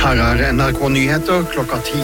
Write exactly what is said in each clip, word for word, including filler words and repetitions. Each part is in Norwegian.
Her er N R K-nyheter klokka ti.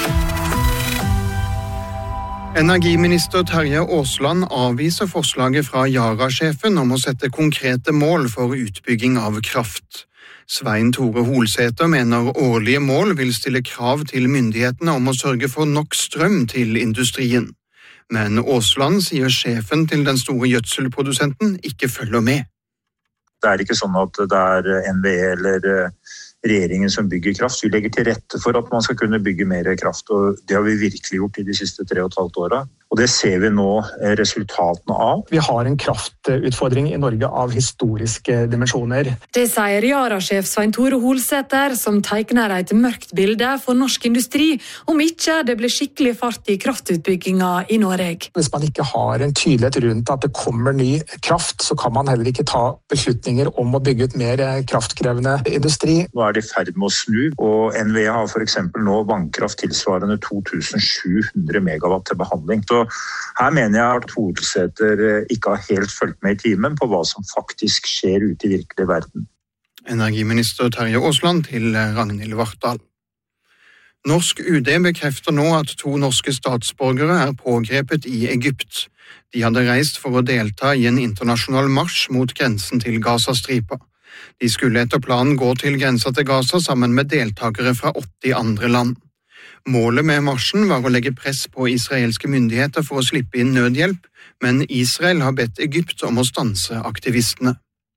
Energiminister Terje Aasland avviser forslaget fra Yara-sjefen om å sette konkrete mål for utbygging av kraft. Svein Tore Holsæter mener årlige mål vil stille krav til myndighetene om å sørge for nok strøm til industrien. Men Aasland sier sjefen til den store gjødselprodusenten ikke følger med. Det er ikke sånn at det er N V E eller regjeringen som bygger kraft. Vi legger til rette for at man skal kunne bygge mer kraft, og det har vi virkelig gjort i de siste tre og et halvt årene. Og det ser vi nå resultatene av. Vi har en kraftutfordring i Norge av historiske dimensjoner. Det sier Yara-sjef Svein Tore Holsæter, som tegner et mørkt bilde for norsk industri, om ikke det blir skikkelig fart i kraftutbygginga i Norge. Hvis man ikke har en tydelighet rundt at det kommer ny kraft, så kan man heller ikke ta beslutninger om å bygge ut mer kraftkrevende industri. Nå er de i ferd med å snu, og N V E har for eksempel nå vannkraft tilsvarende to tusen sju hundre megawatt til behandling. Så her mener jeg at Holsæter ikke har helt fulgt med i timen på hva som faktisk skjer ute i virkelig verden. Energiminister Terje Aasland til Ragnhild Vartdal. Norsk U D bekrefter nå at to norske statsborgere er pågrepet i Egypt. De hadde reist for å delta i en internasjonal marsj mot grensen til Gazastripa. De skulle etter planen gå til grensa til Gaza sammen med deltakere fra åtti andre land. Målet med marsjen var å legge press på israelske myndigheter for å slippe inn nødhjelp, men Israel har bedt Egypt om å stanse aktivistene.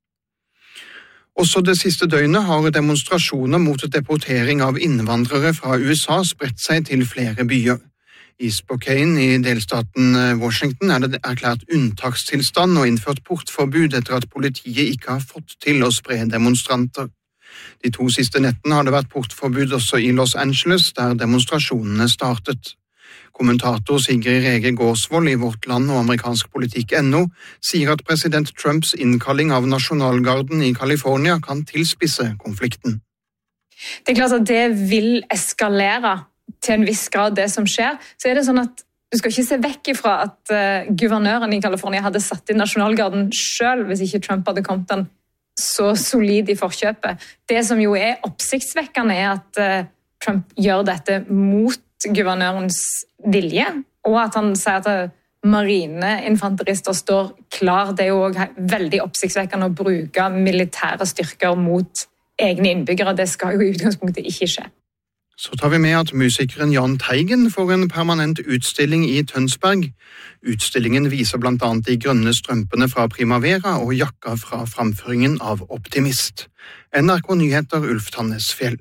Også det siste døgnet har demonstrasjoner mot deportering av innvandrere fra U S A spredt seg til flere byer. I Spokane i delstaten Washington er det erklært unntakstilstand og innført portforbud etter at politiet ikke har fått til å spre demonstranter. De to siste nettene har det vært portforbud også i Los Angeles, der demonstrasjonene startet. Kommentator Sigrid Rege Gårdsvold i Vårt Land og amerikansk politikk punktum no sier at president Trumps innkalling av nasjonalgarden i California kan tilspisse konflikten. Det er klart at det vil eskalere til en viss grad det som skjer. Så er det sånn at du skal ikke se vekk ifra at uh, guvernøren i California hadde satt inn nasjonalgarden selv hvis ikke Trump hadde kommet den så solid i forkjøpet. Det som jo er oppsiktsvekkende er at uh, Trump gjør dette mot guvernørens vilje, og at han sier at uh, marineinfanterister står klar. Det er jo også veldig oppsiktsvekkende å bruke militære styrker mot egne innbyggere. Det skal jo i utgangspunktet ikke skje. Så tar vi med at musikeren Jahn Teigen får en permanent utstilling i Tønsberg. Utstillingen viser blant annet de grønne strømpene fra Primavera og jakka fra framføringen av Optimist. N R K-nyheter Ulf Tannesfjell.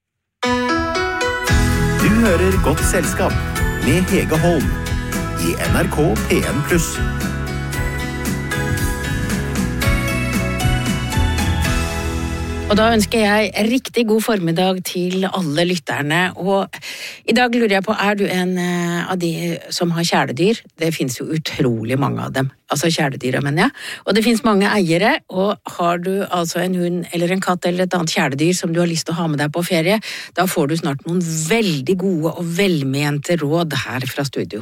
Du hører Godt selskap med Hege Holm i N R K P en pluss. Og da ønsker jeg riktig god formiddag til alle lytterne, og i dag lurer jeg på, er du en av de som har kjæledyr? Det finnes jo utrolig mange av dem, altså kjæledyr, mener jeg, og det finnes mange eiere, og har du altså en hund eller en katt eller et annet kjæledyr som du har lyst til å ha med deg på ferie, da får du snart noen veldig gode og velmente råd her fra studio.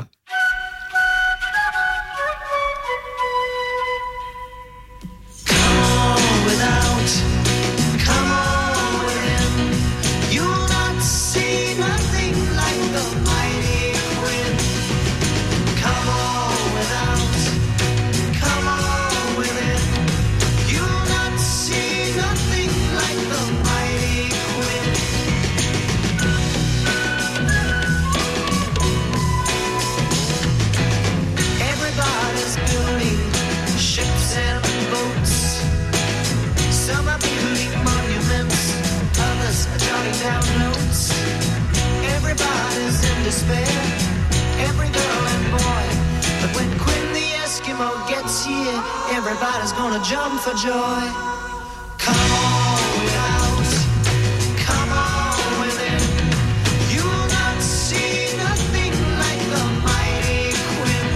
Despair, every girl and boy. But when Quinn the Eskimo gets here, everybody's gonna jump for joy. Come on without, come on within. You will not see nothing like the mighty Quinn.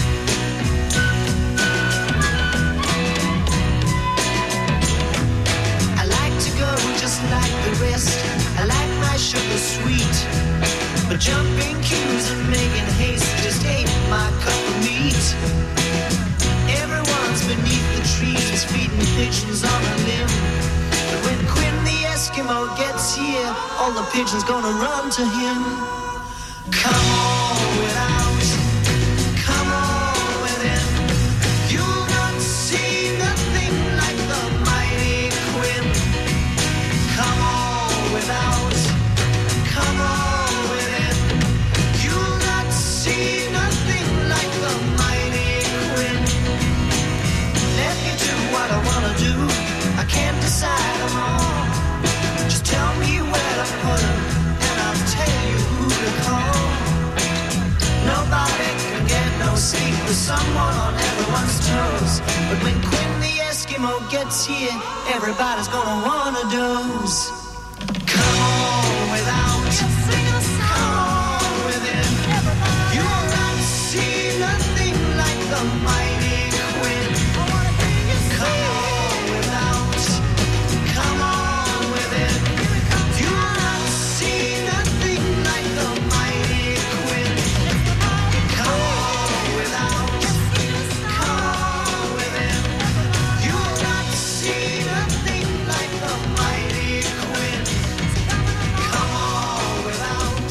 I like to go just like the rest. I like my sugar sweet. But jumping queues and making haste just ain't my cup of meat. Everyone's beneath the trees feeding pigeons on a limb. But when Quinn the Eskimo gets here, all the pigeons gonna run to him. Come on without, come on within. You'll not see nothing like the mighty Quinn. Come on without, come on within. You'll not see nothing like the mighty Quinn. Let me do what I wanna do. I can't decide them all. Just tell me where to put them, and I'll tell you who to call. Nobody can get no sleep with someone on everyone's toes. But when Quinn the Eskimo gets here, everybody's gonna wanna doze. Come on without, come on within. You'll not see nothing like the mighty Quinn. Come on without, come on within. You'll not see nothing like the mighty Quinn. Come on without, come on within. You'll not see nothing like the mighty Quinn. Come on without.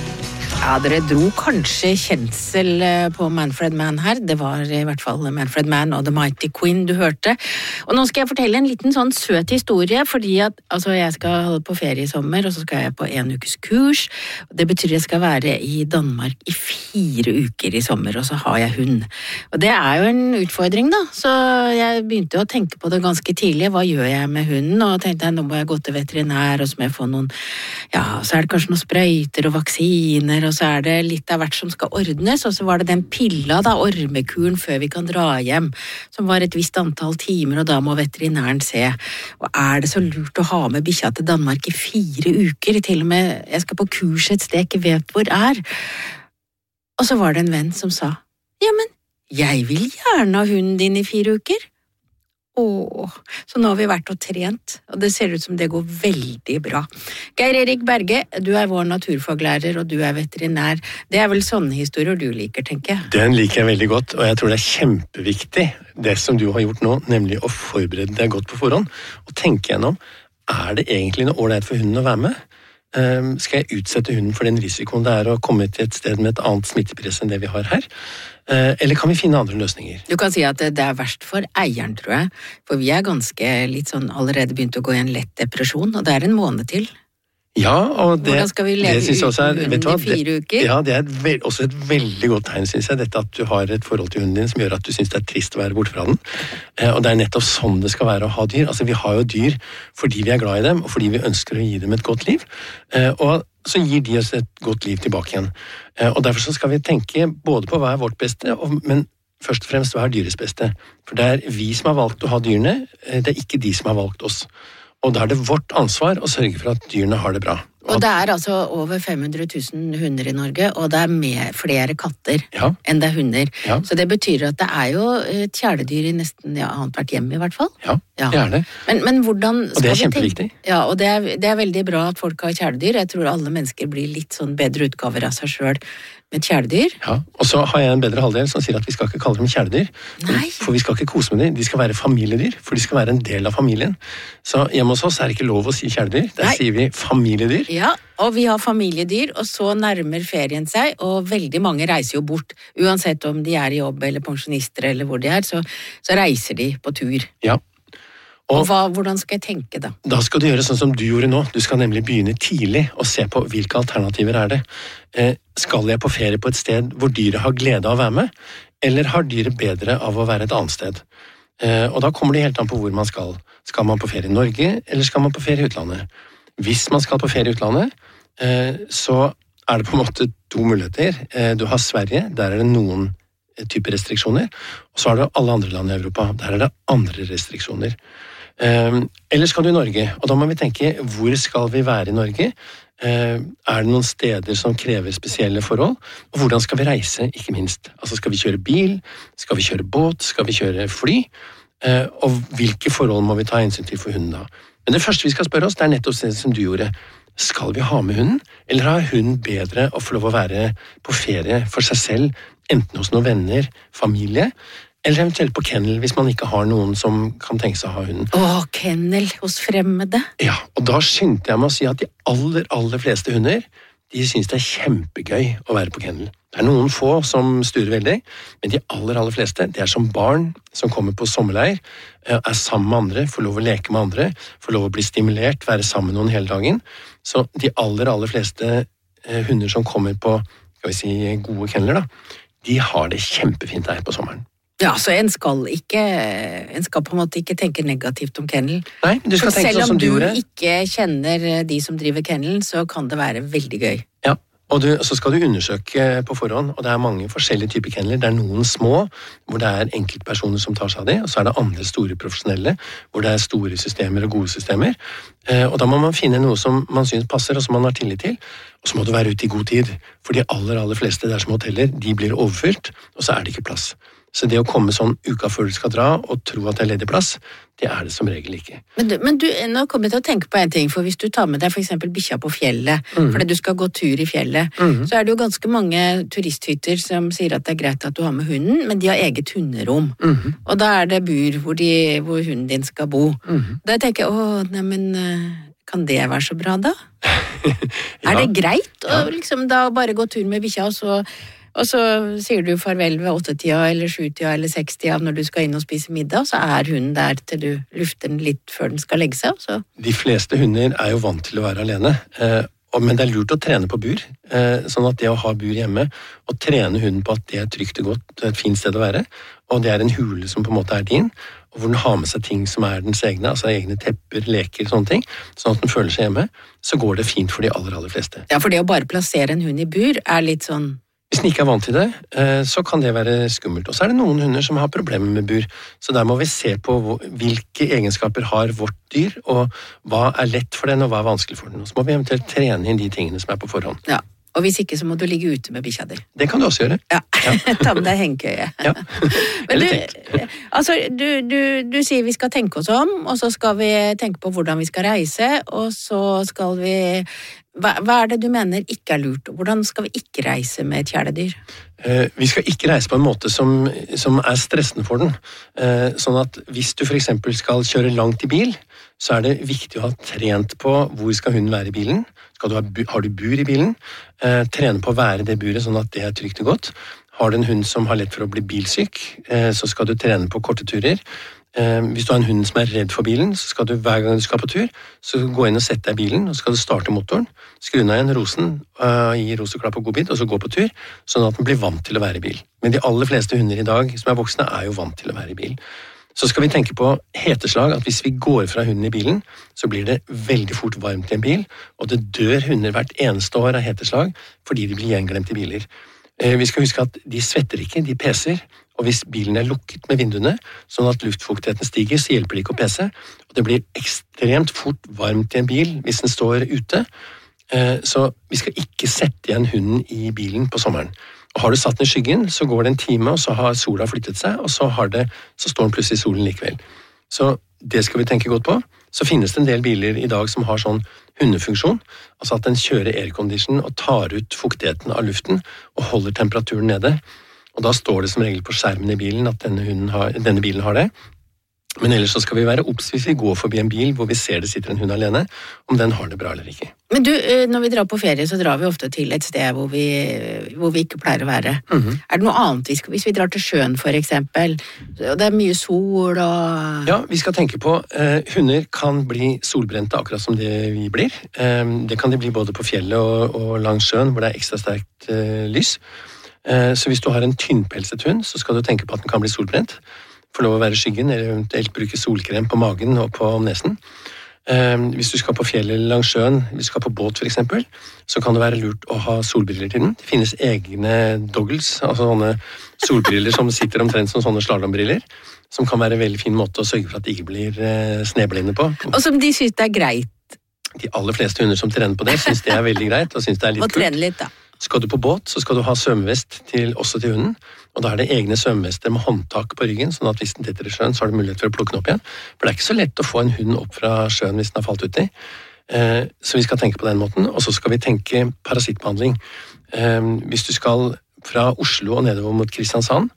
Ja, dere dro kanskje kjensel på Manfred Mann her. Det var i hvert fall Manfred Mann og The Mighty Quinn du hørte. Og nå skal jeg fortelle en liten sånn søt historie, fordi at altså, jeg skal på ferie i sommer, og så skal jeg på en ukes kurs. Det betyr jeg skal være i Danmark i fire uker i sommer, og så har jeg hund. Og det er jo en utfordring da, så jeg begynte å tenke på det ganske tidlig. Hva gjør jeg med hunden? Og tenkte jeg, nå må jeg gå til veterinær, og så må jeg få noen, ja, så er det kanskje noen sprøyter og vaksiner, og så er det litt av hvert som skal ordnes, og så var det den pilla da, ormekuren før vi kan dra hjem, som var et visst antall timer, og da må veterinæren se. Og er det så lurt å ha med bikkja til Danmark i fire uker, til og med jeg skal på kurs et sted, ikke vet hvor er. Og så var det en venn som sa, ja, men jeg vil gjerne ha hunden din i fire uker. Åh, så nå har vi vært og trent, og det ser ut som det går veldig bra. Geir Erik Berge, du er vår naturfaglærer, og du er veterinær. Det er vel sånne historier du liker, tenker jeg? Den liker jeg veldig godt, og jeg tror det er kjempeviktig, det som du har gjort nå, nemlig å forberede deg godt på forhånd, og tenke gjennom, er det egentlig noe ålreit for hunden å være med? Um, skal jeg utsette hunden for den risikoen det er å komme til et sted med et annet smittepress enn det vi har her? Uh, eller kan vi finne andre løsninger? Du kan si at det er verst for eieren, tror jeg. For vi er ganske litt sånn allerede begynt å gå i en lett depresjon, og det er en måned til. Ja, og det, hvordan skal vi leve uten hunden i fire uker? Ja, det er et veld, også et veldig godt tegn, synes jeg, dette at du har et forhold til hunden din som gjør at du synes det er trist å være borte fra den. Eh, og det er nettopp sånn det skal være å ha dyr. Altså, vi har jo dyr fordi vi er glad i dem, og fordi vi ønsker å gi dem et godt liv. Eh, og så gir de oss et godt liv tilbake igjen. Eh, og derfor så skal vi tenke både på hva er vårt beste, og, men først og fremst hva er dyrets beste. For det er vi som har valgt å ha dyrene, eh, det er ikke de som har valgt oss. Og da er det vårt ansvar å sørge for at dyrene har det bra. Og det er altså over fem hundre tusen hunder i Norge, og det er med flere katter ja. enn det er hunder. Ja. Så det betyr at det er jo et kjæledyr i nesten ja, annet hvert hjem i hvert fall. Ja, ja. det er det. Men, men hvordan skal og det er vi kjempeviktig. Tenke? Ja, og det er, det er veldig bra at folk har kjæledyr. Jeg tror alle mennesker blir litt sånn bedre utgaver av seg selv med kjæledyr. Ja, og så har jeg en bedre halvdel som sier at vi skal ikke kalle dem kjæledyr. Nei. For vi skal ikke kose med dem, de skal være familiedyr, for de skal være en del av familien. Så hjemme hos oss er det ikke lov å si kjæledyr, der Nei. sier vi familiedyr. Ja, og vi har familiedyr, og så nærmer ferien seg, og veldig mange reiser jo bort. Uansett om de er i jobb eller pensjonister eller hvor de er, så, så reiser de på tur. Ja. Og, og hva, hvordan skal jeg tenke da? Da skal du gjøre sånn som du gjorde nå. Du skal nemlig begynne tidlig og se på hvilke alternativer er det. Eh, skal jeg på ferie på et sted hvor dyret har glede av å være med, eller har dyret bedre av å være et annet sted? Eh, og da kommer det helt an på hvor man skal. Skal man på ferie i Norge, eller skal man på ferie i utlandet? Hvis man skal på ferie i utlandet, eh, så er det på en måte to muligheter. Eh, du har Sverige, der er det noen typer restriksjoner, og så har du alle andre land i Europa, der er det andre restriksjoner. Um, eller skal du i Norge, og da må vi tenke hvor skal vi være i Norge, uh, er det noen steder som krever spesielle forhold, og hvordan skal vi reise, ikke minst, altså skal vi kjøre bil, skal vi kjøre båt, skal vi kjøre fly, uh, og hvilke forhold må vi ta hensyn til for hunden da. Men det første vi skal spørre oss, det er nettopp det som du gjorde. Skal vi ha med hunden, eller har hunden bedre å få lov å være på ferie for seg selv, enten hos noen venner, familie, Eller eventuelt på kennel, hvis man ikke har noen som kan tenke seg å ha hunden. Åh, kennel hos fremmede. Ja, og da skyndte jeg meg å si at de aller, aller fleste hunder, de synes det er kjempegøy å være på kennel. Det er noen få som sturer veldig, men de aller, aller fleste, det er som barn som kommer på sommerleir, er sammen med andre, får lov å leke med andre, får lov å bli stimulert, være sammen med noen hele dagen. Så de aller, aller fleste hunder som kommer på, skal vi si, gode kenneler, da, de har det kjempefint der på sommeren. Ja, så en skal ikke, en skal på en måte ikke tenke negativt om kennel. Nei, du skal tenke sånn som du gjorde. Selv om du ikke kjenner de som driver kennelen, så kan det være veldig gøy. Ja, og du, så skal du undersøke på forhånd, og det er mange forskjellige typer kenneler. Det er noen små, hvor det er enkeltpersoner som tar seg av det, og så er det andre store profesjonelle, hvor det er store systemer og gode systemer. Og da må man finne noe som man synes passer, og som man har tillit til. Og så må du være ute i god tid, for de aller, aller fleste der som hoteller, de blir overfylt, og så er det ikke plass. Så det å komme sånn uka før du skal dra og tro at det er ledig plass, det er det som regel ikke. Men du, men du nå kommer jeg til å tenke på en ting, for hvis du tar med deg for eksempel bikkja på fjellet, mm. fordi du skal gå tur i fjellet, mm. så er det jo ganske mange turisthytter som sier at det er greit at du har med hunden, men de har eget hunderom. Mm. Og da er det bur hvor, de, hvor hunden din skal bo. Mm. Da tenker jeg, åh, nei, men kan det være så bra da? ja. Er det greit å liksom da bare gå tur med bikkja, og så Og så sier du farvel ved åttetida eller sjutida eller sekstida når du skal inn og spise middag, så er hunden der til du lufter den litt før den skal legge seg. Så. De fleste hunder er jo vant til å være alene, men det er lurt å trene på bur. Sånn at det å ha bur hjemme, og trene hunden på at det er trygt og godt, et fint sted å være, og det er en hule som på en måte er din, og hvor den har med seg ting som er dens egne, altså egne tepper, leker, sånne ting, sånn at den føler seg hjemme, så går det fint for de aller, aller fleste. Ja, for det å bare plassere en hund i bur er litt sånn... Hvis den ikke er vant til det, så kan det være skummelt. Og så er det noen hunder som har problemer med bur. Så der må vi se på hvilke egenskaper har vårt dyr, og hva er lett for den, og hva er vanskelig for den. Og så må vi eventuelt trene inn de tingene som er på forhånd. Ja, og hvis ikke så må du ligge ute med bikkja di. Det kan du også gjøre. Ja, ja. Ta med deg hengekøye. Ja, eller tenk. Altså, du, du, du sier vi skal tenke oss om, og så skal vi tenke på hvordan vi skal reise, og så skal vi... Hva, hva er det du mener ikke er lurt? Hvordan skal vi ikke reise med et kjæledyr? Eh, vi skal ikke reise på en måte som, som er stressende for den. Eh, sånn at hvis du for eksempel skal kjøre langt i bil, så er det viktig å ha trent på hvor skal hunden være i bilen. Skal du ha, har du bur i bilen? Eh, trene på å være det buret sånn at det er trygt og godt. Har du en hund som har lett for å bli bilsyk, eh, så skal du trene på korte turer. Hvis du har en hund som er redd for bilen, så skal du hver gang du skal på tur, så gå inn og sette deg i bilen, og så skal du starte motoren, skru ned igjen rosen, uh, gi roseklapp og godbit, og så gå på tur, sånn at den blir vant til å være i bil. Men de aller fleste hunder i dag som er voksne er jo vant til å være i bil. Så skal vi tenke på heteslag, at hvis vi går fra hunden i bilen, så blir det veldig fort varmt i en bil, og det dør hunder hvert eneste år av heteslag, fordi de blir gjenglemt i biler. Uh, vi skal huske at de svetter ikke, de peser, og hvis bilen er lukket med vinduene, sånn at luftfuktigheten stiger, så hjelper det ikke å pese. Og det blir ekstremt fort varmt i en bil hvis den står ute. Så vi skal ikke sette igjen hunden i bilen på sommeren. Og har du satt den i skyggen, så går det en time, og så har sola flyttet seg, og så, har det, så står den plutselig i solen likevel. Så det skal vi tenke godt på. Så finnes det en del biler i dag som har sånn hundefunksjon, altså at den kjører aircondition og tar ut fuktigheten av luften og holder temperaturen nede. Og da står det som regel på skjermen i bilen at denne, hunden har, denne bilen har det. Men ellers så skal vi være obs hvis vi går forbi en bil hvor vi ser det sitter en hund alene, om den har det bra eller ikke. Men du, når vi drar på ferie, så drar vi ofte til et sted hvor vi, hvor vi ikke pleier å være. Mm-hmm. Er det noe annet vi skal, hvis vi drar til sjøen for eksempel, og det er mye sol og... Ja, vi skal tenke på, uh, hunder kan bli solbrente akkurat som det vi blir. Um, det kan de bli både på fjellet og, og langs sjøen hvor det er ekstra sterkt uh, lys. Så hvis du har en tynnpelset hund, så skal du tenke på at den kan bli solbrent. Få lov å være i skyggen, eller eventuelt bruke solkrem på magen og på nesen. Hvis du skal på fjellet eller langs sjøen, hvis du skal på båt for eksempel, så kan det være lurt å ha solbriller til den. Det finnes egne doggles, altså sånne solbriller som sitter omtrent som sånne slalombriller, som kan være en veldig fin måte å sørge for at de ikke blir sneblinde på. Og som de synes det er greit? De aller fleste hunder som trener på det, synes det er veldig greit, og synes det er litt kult. Og trene litt da. Skal du på båt, så skal du ha svømmevest til, også til hunden, og da er det egne svømmevester med håndtak på ryggen, sånn at hvis den detter i sjøen, så har du mulighet for å plukke den opp igjen. For det er ikke så lett å få en hund opp fra sjøen hvis den har falt uti. Så vi skal tenke på den måten, og så skal vi tenke parasittbehandling. Hvis du skal fra Oslo og nedover mot Kristiansand,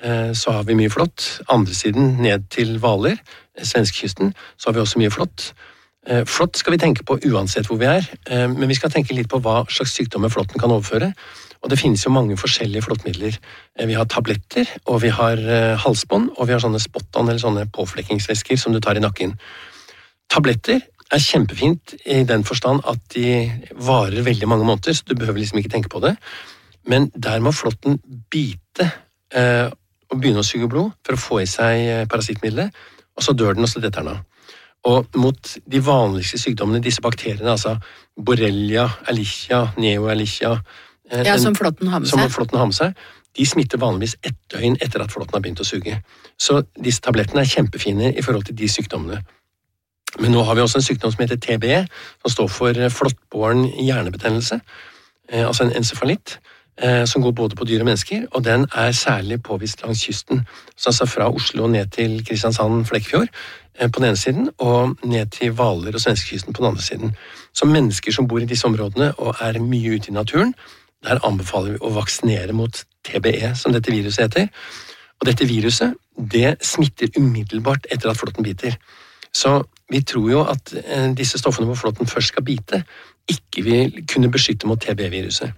så har vi mye flott. Andre siden, ned til Hvaler, svenskekysten, så har vi også mye flott. Flott skal vi tenke på uansett hvor vi er, men vi skal tenke litt på hva slags sykdommer flåtten kan overføre. Og det finnes jo mange forskjellige flåttmidler. Vi har tabletter, og vi har halsbånd, og vi har sånne spot-on, eller sånne påflekkingsvæsker som du tar i nakken. Tabletter er kjempefint i den forstand at de varer veldig mange måneder, så du behøver liksom ikke tenke på det. Men der må flåtten bite eh, og begynne å suge blod for å få i seg parasittmiddelet, og så dør den, og så detter den av. Og mot de vanligste sykdommene, disse bakteriene, altså Borrelia, Ehrlichia, Neo-Ehrlichia, eh, ja, som flåtten har med som seg. flåtten har med seg, de smitter vanligvis ett døgn etter at flåtten har begynt å suge. Så disse tablettene er kjempefine i forhold til de sykdommene. Men nå har vi også en sykdom som heter T B E, som står for flåttbåren hjernebetennelse, eh, altså en encefalitt, som går både på dyr og mennesker, og den er særlig påvist langs kysten, så altså fra Oslo ned til Kristiansand, Flekkefjord på den ene siden, og ned til Hvaler og svenskekysten på den andre siden. Så mennesker som bor i disse områdene og er mye ute i naturen, der anbefaler vi å vaksinere mot T B E, som dette viruset heter. Og dette viruset, det smitter umiddelbart etter at flåtten biter. Så vi tror jo at disse stoffene hvor flåtten først skal bite, ikke vil kunne beskytte mot T B E-viruset.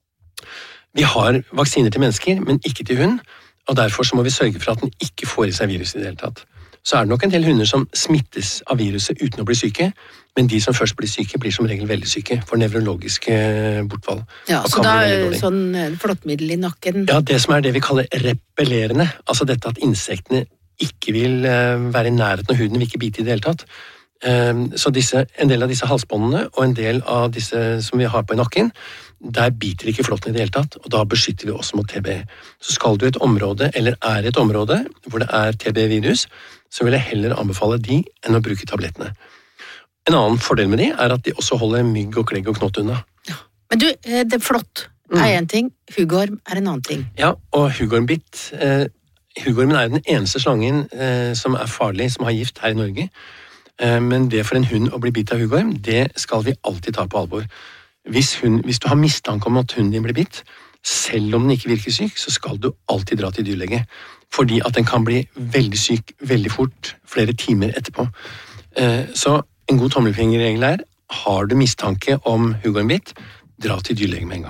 Vi har vaksiner til mennesker, men ikke til hund, og derfor så må vi sørge for at den ikke får i seg viruset i det hele tatt. Så er det nok en del hunder som smittes av viruset uten å bli syke, men de som først blir syke, blir som regel veldig syke for nevrologiske bortfall. Ja, så da sånn flåttmiddel i nakken? Ja, det som er det vi kaller repellerende, altså dette at insektene ikke vil være i nærheten av huden, vil ikke bite i det hele tatt. Så disse, en del av disse halsbåndene og en del av disse som vi har på i nakken, der biter ikke flåtten i det hele tatt, og da beskytter vi oss mot T B E. Så skal du i et område, eller er i et område, hvor det er T B E-virus, så vil jeg heller anbefale de enn å bruke tablettene. En annen fordel med de er at de også holder mygg og klegg og knott unna. Ja. Men du, det er flott er en ting, huggorm er en annen ting. Ja, og huggormbitt, eh, huggormen er den eneste slangen eh, som er farlig, som har gift her i Norge. Eh, men det for en hund å bli bitt av huggorm, det skal vi alltid ta på alvor. Hvis, hun, hvis du har mistanke om at hunden din blir bitt, selv om den ikke virker syk, så skal du alltid dra til dyrlege. Fordi at den kan bli veldig syk veldig fort, flere timer etterpå. Så en god tommelfingerregel er, har du mistanke om huggormbitt, dra til dyrlege med en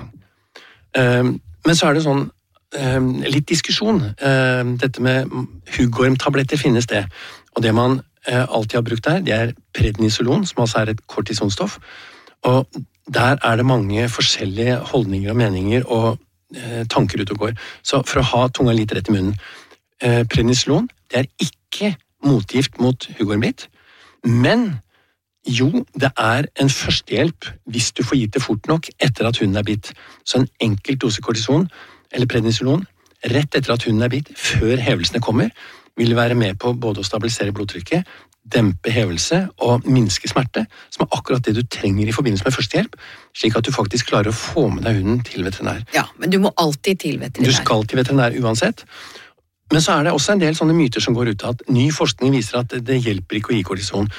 gang. Men så er det sånn, litt diskusjon. Dette med huggormtabletter finnes det. Og det man alltid har brukt der, det er prednisolon, som altså er et kortisonstoff. Og der er det mange forskjellige holdninger og meninger og eh, tanker ut og går. Så for å ha tunga litt rett i munnen. Eh, prednisolon, det er ikke motgift mot huggormbitt, men jo, det er en førstehjelp hvis du får gitt det fort nok etter at hunden er bitt. Så en enkelt dose kortison, eller prednisolon, rett etter at hunden er bitt, før hevelsene kommer, vil være med på både å stabilisere blodtrykket, dempe hevelse og minske smerte, som er akkurat det du trenger i forbindelse med førstehjelp, slik at du faktisk klarer å få med deg hunden til veterinær. Ja, men du må alltid til veterinær. Du skal til veterinær uansett. Men så er det også en del sånne myter som går ut av at ny forskning viser at det hjelper ikke å gi kortison.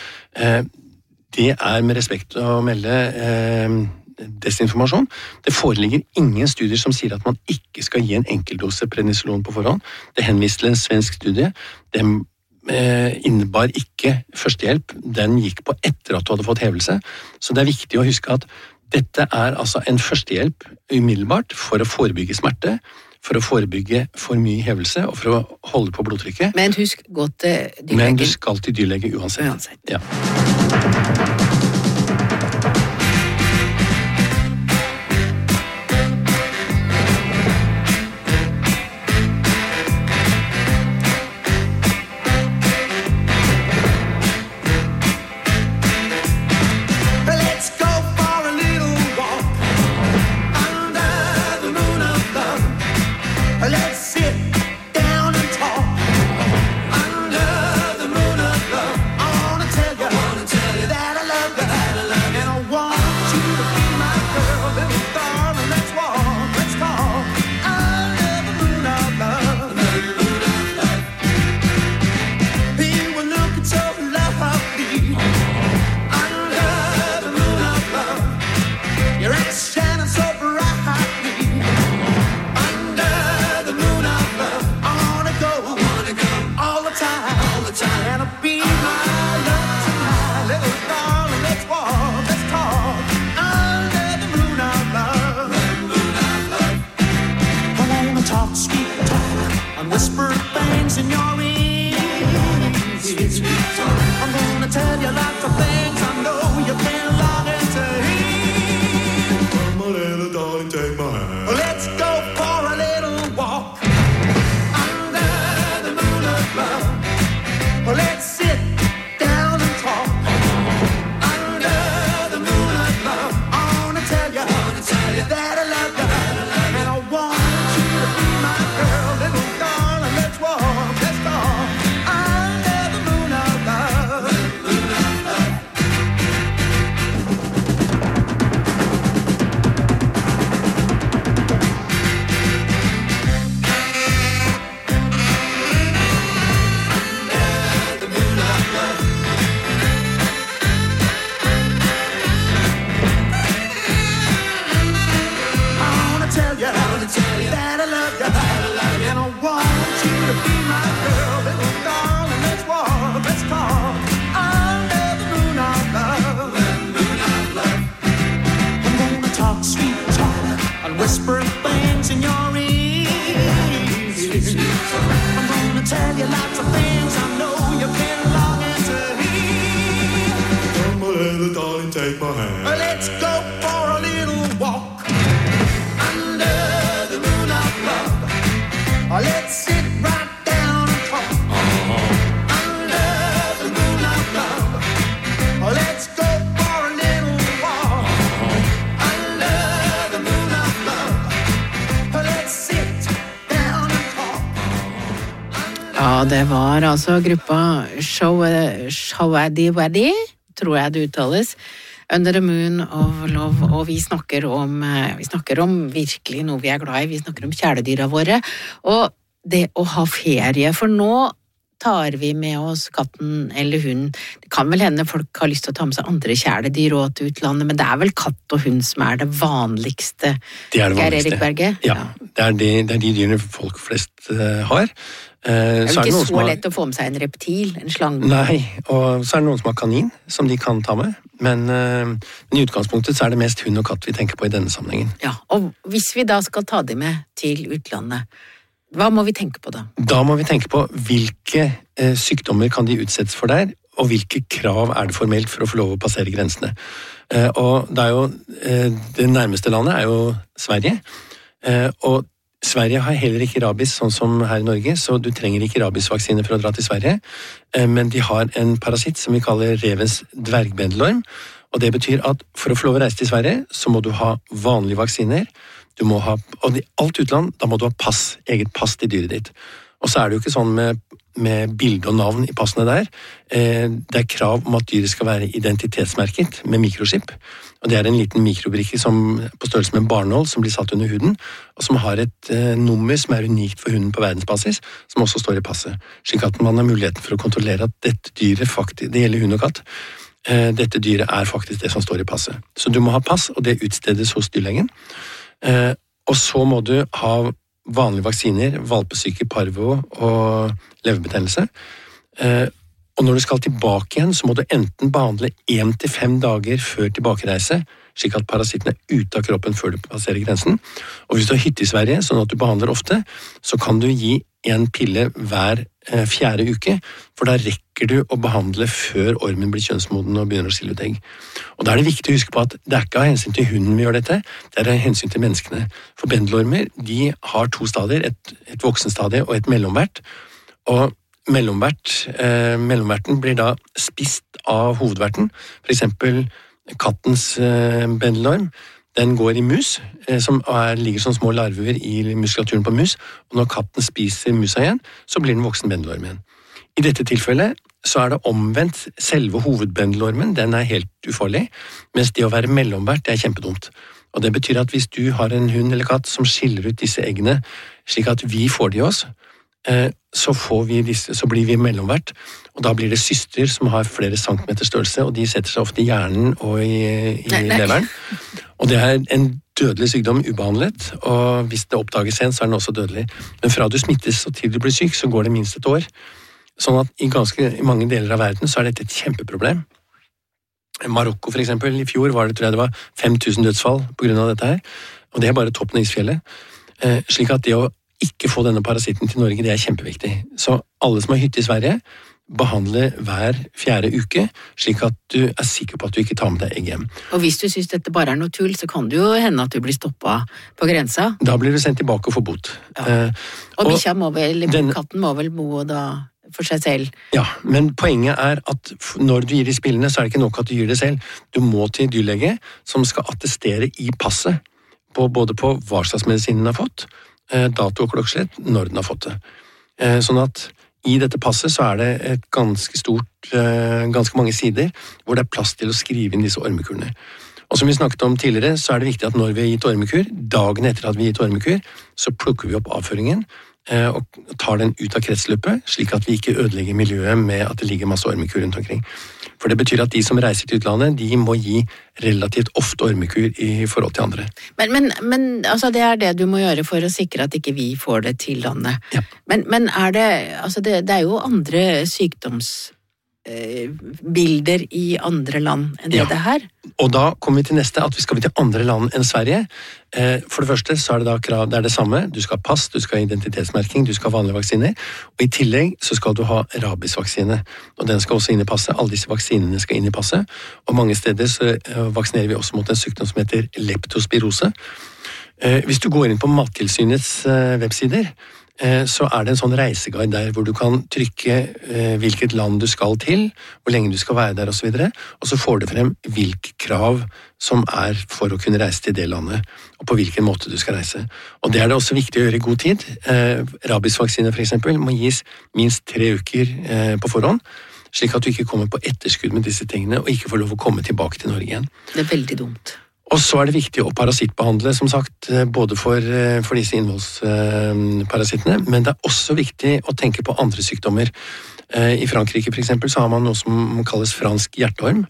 Det er med respekt å melde desinformasjon. Det foreligger ingen studier som sier at man ikke skal gi en enkeltdose prednisolon på forhånd. Det henviste til en svensk studie. Det innebar ikke førstehjelp, den gikk på etter at du hadde fått hevelse. Så det er viktig å huske at dette er altså en førstehjelp umiddelbart for å forebygge smerte, for å forebygge for mye hevelse og for å holde på blodtrykket. Men husk, gå til dyrlegen. Men du skal til dyrlege uansett. Uansett. Ja. That I love sweet, sweet talk. I'm gonna tell you lots of things I know you can't log into hear. Come on, little darling, take my hand. Let's go for a little walk under the moon of love. Let's sit down and talk under the moon of love. I wanna tell you, I wanna tell you that I love you, and I want you to be my girl, little darling. Let's walk, let's talk under the moon of love. Moon of love. I wanna tell you, I wanna tell you that I love you, that I love you, and I want you to be my girl, little darling. Let's walk, let's talk under the moon of love. Moon of love. I'm gonna talk sweet talk and whisper things in your ear. Sweet, sweet talk. I'm gonna tell you lots of things I know you can't long into hear. Come on, little darling, take my hand. Let's go for a little walk under the moon of love. Let's sit right down and talk under the moon of love. Let's go for a little walk under the moon of love. Let's sit down and talk. Ja, det var altså gruppa Shawady Waddy, tror jeg det uttales, Under the Moon of Love, og vi snakker om, eh, vi snakker om virkelig noe vi er glad i, vi snakker om kjæledyra våre, og det å ha ferie, for nå tar vi med oss katten eller hunden. Det kan vel hende folk har lyst til å ta med seg andre kjæledyr og til utlandet, men det er vel katt og hund som er det vanligste. Det er det Geir vanligste. Erik Berge? Ja, det er de, det er de dyrene folk flest eh, har. Eh, Det er så jo ikke noen så som har- lett å få med seg en reptil, en slange. Nei, og så er det noen som har kanin, som de kan ta med. Men, eh, men i utgangspunktet så er det mest hund og katt vi tenker på i denne sammenhengen. Ja, og hvis vi da skal ta dem med til utlandet, hva må vi tenke på da? Da må vi tenke på hvilke eh, sykdommer kan de utsettes for der, og hvilke krav er det formelt for å få lov å passere grensene. Eh, og det er jo, eh, det nærmeste landet er jo Sverige, eh, og Sverige har heller ikke rabies, sånn som her i Norge, så du trenger ikke rabiesvaksine for å dra til Sverige, eh, men de har en parasitt som vi kaller revens dvergbendelorm, og det betyr at for å få lov å reise til Sverige, så må du ha vanlige vaksiner, du må ha, og i alt utland, da må du ha pass, eget pass til dyret ditt. Og så er det jo ikke sånn med, med bilde og navn i passene der. Eh, det er krav om at dyret skal være identitetsmerket med mikroskip. Og det er en liten mikrobrikke som, på størrelse med en barnål som blir satt under huden, og som har et eh, nummer som er unikt for hunden på verdensbasis, som også står i passet. Slik at man har muligheten for å kontrollere at dette dyret faktisk, det gjelder hund og katt, eh, dette dyret er faktisk det som står i passet. Så du må ha pass, og det utstedes hos dyrlegen. Eh, og så må du ha vanlige vaksiner, valpesyke, parvo og leverbetennelse. Eh, og når du skal tilbake igjen, så må du enten behandle én til fem dager før tilbakereise, slik at parasitten er ute av kroppen før du passerer grensen. Og hvis du har hytte i Sverige, sånn at du behandler ofte, så kan du gi en pille hver eh, fjerde uke, for da rekker du å behandle før ormen blir kjønnsmoden og begynner å skille ut egg. Og da er det viktig å huske på at det er ikke av hensyn til hunden vi gjør dette, det er av hensyn til menneskene. For bendelormer, de har to stadier, et, et voksenstadie og et mellomvert, og mellomvert, eh, mellomverten blir da spist av hovedverten, for eksempel kattens eh, bendelorm, den går i mus, eh, som er, ligger som små larver i muskulaturen på mus, og når katten spiser musa igjen, så blir den voksen bendelorm igjen. I dette tilfellet så er det omvendt, selve hovedbendelormen, den er helt ufarlig, mens det å være mellomvert, det er kjempedumt. Og det betyr at hvis du har en hund eller katt som skiller ut disse eggene, slik at vi får de oss, eh, så, får vi disse, så blir vi mellomvert, og da blir det syster som har flere centimeter størrelse, og de setter seg ofte i hjernen og i, i leveren. Og det er en dødelig sykdom ubehandlet, og hvis det oppdages sent, så er den også dødelig. Men fra du smittes og til du blir syk, så går det minst et år. Sånn at i, ganske, i mange deler av verden så er dette et kjempeproblem. Marokko for eksempel, i fjor var det, tror jeg det var fem tusen dødsfall på grunn av dette her, og det er bare toppen av isfjellet. Eh, slik at det å ikke få denne parasitten til Norge, det er kjempeviktig. Så alle som har hytte i Sverige, behandle hver fjerde uke, slik at du er sikker på at du ikke tar med deg egg hjem. Og hvis du synes dette bare er noe tull, så kan det jo hende at du blir stoppet på grensa. Da blir du sendt tilbake og får bot. Ja. Eh, Og bikkja må vel, eller den- katten må vel bo da for seg selv. Ja, men poenget er at f- når du gir de spillene, så er det ikke nok at du gir det selv. Du må til dyrlege som skal attestere i passet, på, både på hva slags medisin den har fått, eh, dato og klokkeslett, når den har fått det. Eh, sånn at i dette passet så er det et ganske stort, eh, ganske mange sider, hvor det er plass til å skrive inn disse ormekurene. Og som vi snakket om tidligere, så er det viktig at når vi har gitt ormekur, dagen etter at vi har gitt ormekur, så plukker vi opp avføringen, og tar den ut av kretsløpet, slik at vi ikke ødelegger miljøet med at det ligger masse ormekur rundt omkring. For det betyr at de som reiser til utlandet, de må gi relativt ofte ormekur i forhold til andre. Men, men, men altså det er det du må gjøre for å sikre at ikke vi får det til landet. Ja. Men, men er det, altså det, det er jo andre sykdomsbilder i andre land enn det Ja. det her. Og da kommer vi til neste, at vi skal vi til andre land enn Sverige. Eh, For det første så er det da krav, det er det samme. Du skal ha pass, du skal ha identitetsmerking, du skal ha vanlige vaksiner. Og i tillegg så skal du ha rabiesvaksine. Og den skal også inn i passet. Alle disse vaksinene skal inn i passet. Og mange steder så eh, vaksinerer vi også mot en sykdom som heter leptospirose. Eh, Hvis du går inn på Mattilsynets eh, websider, eh, så er det en sånn reiseguide der hvor du kan trykke eh, hvilket land du skal til, hvor lenge du skal være der og så videre, og så får du frem hvilke krav som er for å kunne reise til det landet, og på hvilken måte du skal reise. Og det er det også viktig å gjøre i god tid. Eh, rabiesvaksine for eksempel må gis minst tre uker eh, på forhånd, slik at du ikke kommer på etterskudd med disse tingene, og ikke får lov å komme tilbake til Norge igjen. Det er veldig dumt. Og så er det viktig å parasittbehandle, som sagt, både for, for disse innholdsparasittene, men det er også viktig å tenke på andre sykdommer. I Frankrike for eksempel så har man noe som kalles fransk hjerteorm.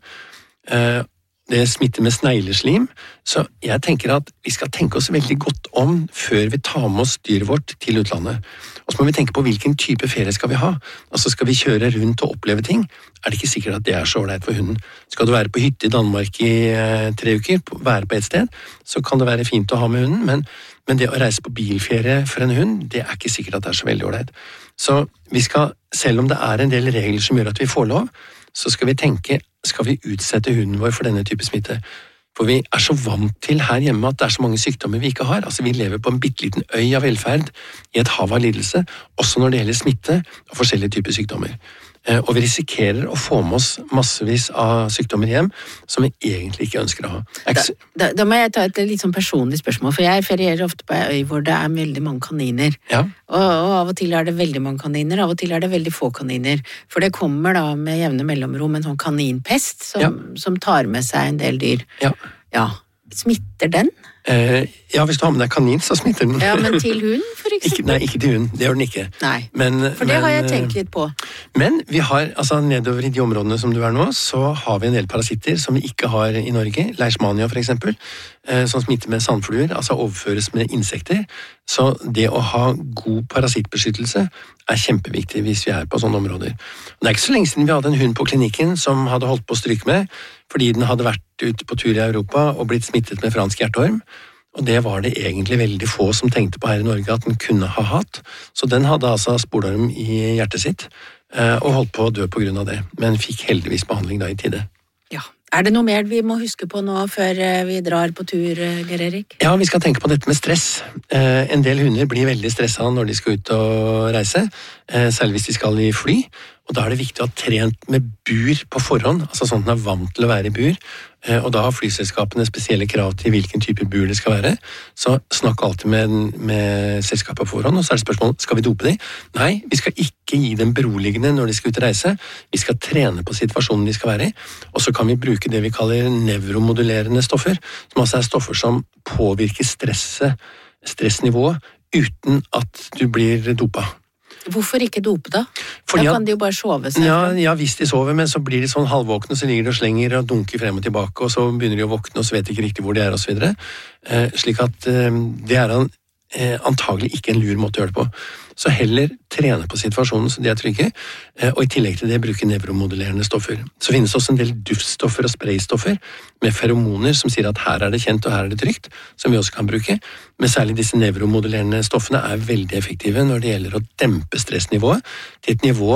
Det smitter med snegleslim, så jeg tenker at vi skal tenke oss veldig godt om før vi tar med oss dyret vårt til utlandet. Og så må vi tenke på hvilken type ferie skal vi ha. Altså skal vi kjøre rundt og oppleve ting, er det ikke sikkert at det er så ålreit for hunden. Skal du være på hytte i Danmark i eh, tre uker, være på et sted, så kan det være fint å ha med hunden, men, men det å reise på bilferie for en hund, det er ikke sikkert at det er så veldig ålreit. Så vi skal, selv om det er en del regler som gjør at vi får lov, så skal vi tenke, skal vi utsette hunden vår for denne type smitte? For vi er så vant til her hjemme at det er så mange sykdommer vi ikke har. Altså vi lever på en bitteliten øy av velferd i et hav av lidelse, også når det gjelder smitte og forskjellige typer sykdommer. Og vi risikerer å få med oss massevis av sykdommer hjem som vi egentlig ikke ønsker å ha. Da, da, da må jeg ta et litt sånn personlig spørsmål, for jeg ferierer ofte på en øy hvor det er veldig mange kaniner. Ja. Og, og av og til er det veldig mange kaniner, av og til er det veldig få kaniner. For det kommer da med jevne mellomrom en sånn kaninpest som, Ja. som tar med seg en del dyr. Ja. Ja. Smitter den? Eh, ja, hvis du har med deg kanin, så smitter den. Ja, men til hund, for Ikke, eksempel? nei, ikke til hund. Det gjør den ikke. Nei. Men, For det men, har jeg tenkt litt på. Men vi har, altså nedover i de områdene som du er nå, så har vi en del parasitter som vi ikke har i Norge. Leishmania for eksempel, eh, som smitter med sandfluer, altså overføres med insekter. Så det å ha god parasittbeskyttelse er kjempeviktig hvis vi er på sånne områder. Det er ikke så lenge siden vi hadde en hund på klinikken som hadde holdt på å stryke med, fordi den hadde vært ute på tur i Europa og blitt smittet med fransk hjerteorm. Og det var det egentlig veldig få som tenkte på her i Norge at den kunne ha hatt. Så den hadde altså spororm i hjertet sitt, og holdt på å dø på grunn av det. Men fikk heldigvis behandling da i tide. Ja. Er det noe mer vi må huske på nå før vi drar på tur, Geir Erik? Ja, vi skal tenke på dette med stress. En del hunder blir veldig stresset når de skal ut og reise, særlig hvis de skal i fly. Og da er det viktig å ha trent med bur på forhånd, altså sånn at den er vant til å være i bur. Og da har flyselskapene spesielle krav til hvilken type bur det skal være. Så snakk alltid med, med selskapet på forhånd, og så er det spørsmål, skal vi dope dem? Nei, vi skal ikke gi dem beroligende når de skal ut og reise. Vi skal trene på situasjonen de skal være i, og så kan vi bruke det vi kaller nevromodulerende stoffer, som altså er stoffer som påvirker stresset, stressnivået, uten at du blir dopa. Hvorfor ikke dope da? Fordi da at- kan de jo bare sove seg. Ja, frem. ja, hvis de sover, men så blir de sånn halvvåkne, så ligger de og slenger og dunker frem og tilbake, og så begynner de å våkne, og så vet de ikke riktig hvor de er, og så videre. Eh, slik at eh, det er an, eh, antagelig ikke en lur måte å gjøre det på. Så heller trene på situasjonen så de er trygge, eh, og i tillegg til det bruke nevromodulerende stoffer. Så finnes det også en del duftstoffer og spraystoffer med feromoner som sier at her er det kjent og her er det trygt, som vi også kan bruke. Men særlig disse nevromodulerende stoffene er veldig effektive når det gjelder å dempe stressnivået til et nivå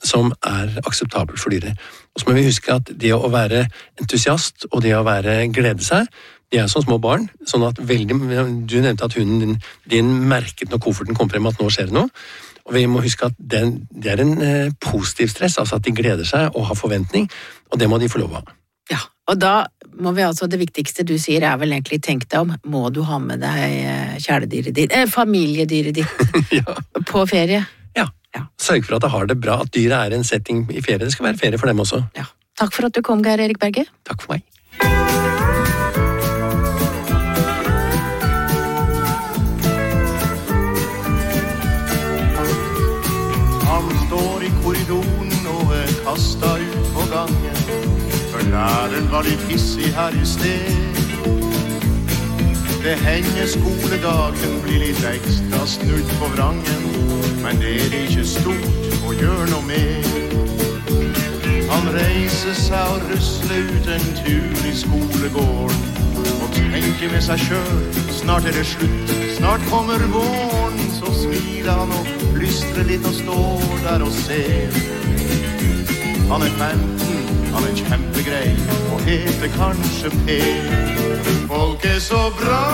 som er akseptabelt for dyret. Og så må vi huske at det å være entusiast og det å være glede seg, de er som små barn, sånn at veldig, du nevnte at hunden din, din merket når kofferten kom frem at nå skjer det noe, og vi må huske at det, det er en eh, positiv stress, altså at de gleder seg og har forventning, og det må de få lov av. Ja, og da må vi altså, det viktigste du sier er vel egentlig tenk deg om, må du ha med deg kjæledyret ditt, eh, familiedyret ditt ja. på ferie? Ja. ja, sørg for at det har det bra, at dyret er en setting i ferie, det skal være ferie for dem også. Ja. Takk for at du kom, Geir Erik Berge. Takk for meg. Han står i korridoren og er kastet ut på gangen, for læreren var litt hissig her i sted. Det hender skoledagen blir litt ekstra snudd på vrangen, men det er ikke stort å gjøre noe med. Han reiser seg og rusler ut en tur i skolegården, og tenker med seg selv, snart er det slutt, snart kommer våren. Så smiler han og lystrer litt og står der og ser. Han er femten, han er kjempegrei, og heter kanskje Per. Folk er så bra,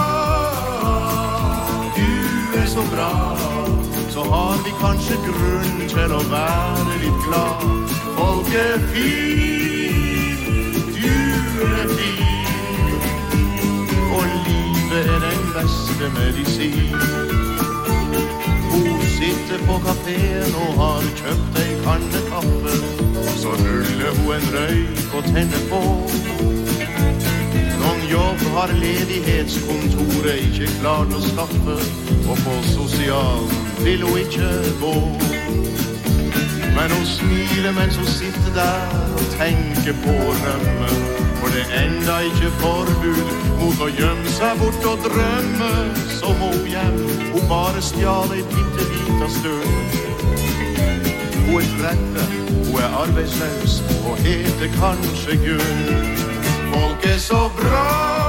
du er så bra, så har vi kanskje grunn til å være litt glad. Folk er fin, du er fin, og livet er den beste medisin. Hun sitter på kaféen og har kjøpt ei kanne kaffe, så ruller hun en røyk og tenner på. Noen jobb har ledighetskontoret ikke klart å skaffe, og på sosialen vil hun ikke gå. Men hun smiler mens hun sitter der og tenker på å rømme, for det er enda ikke forbud mot å gjemme seg bort og drømme. Så må hun hjem, hun bare stjal ei bitte lita stund. Hun er tretti, hun er arbeidsløs og heter kanskje Gunn. Folk er så bra,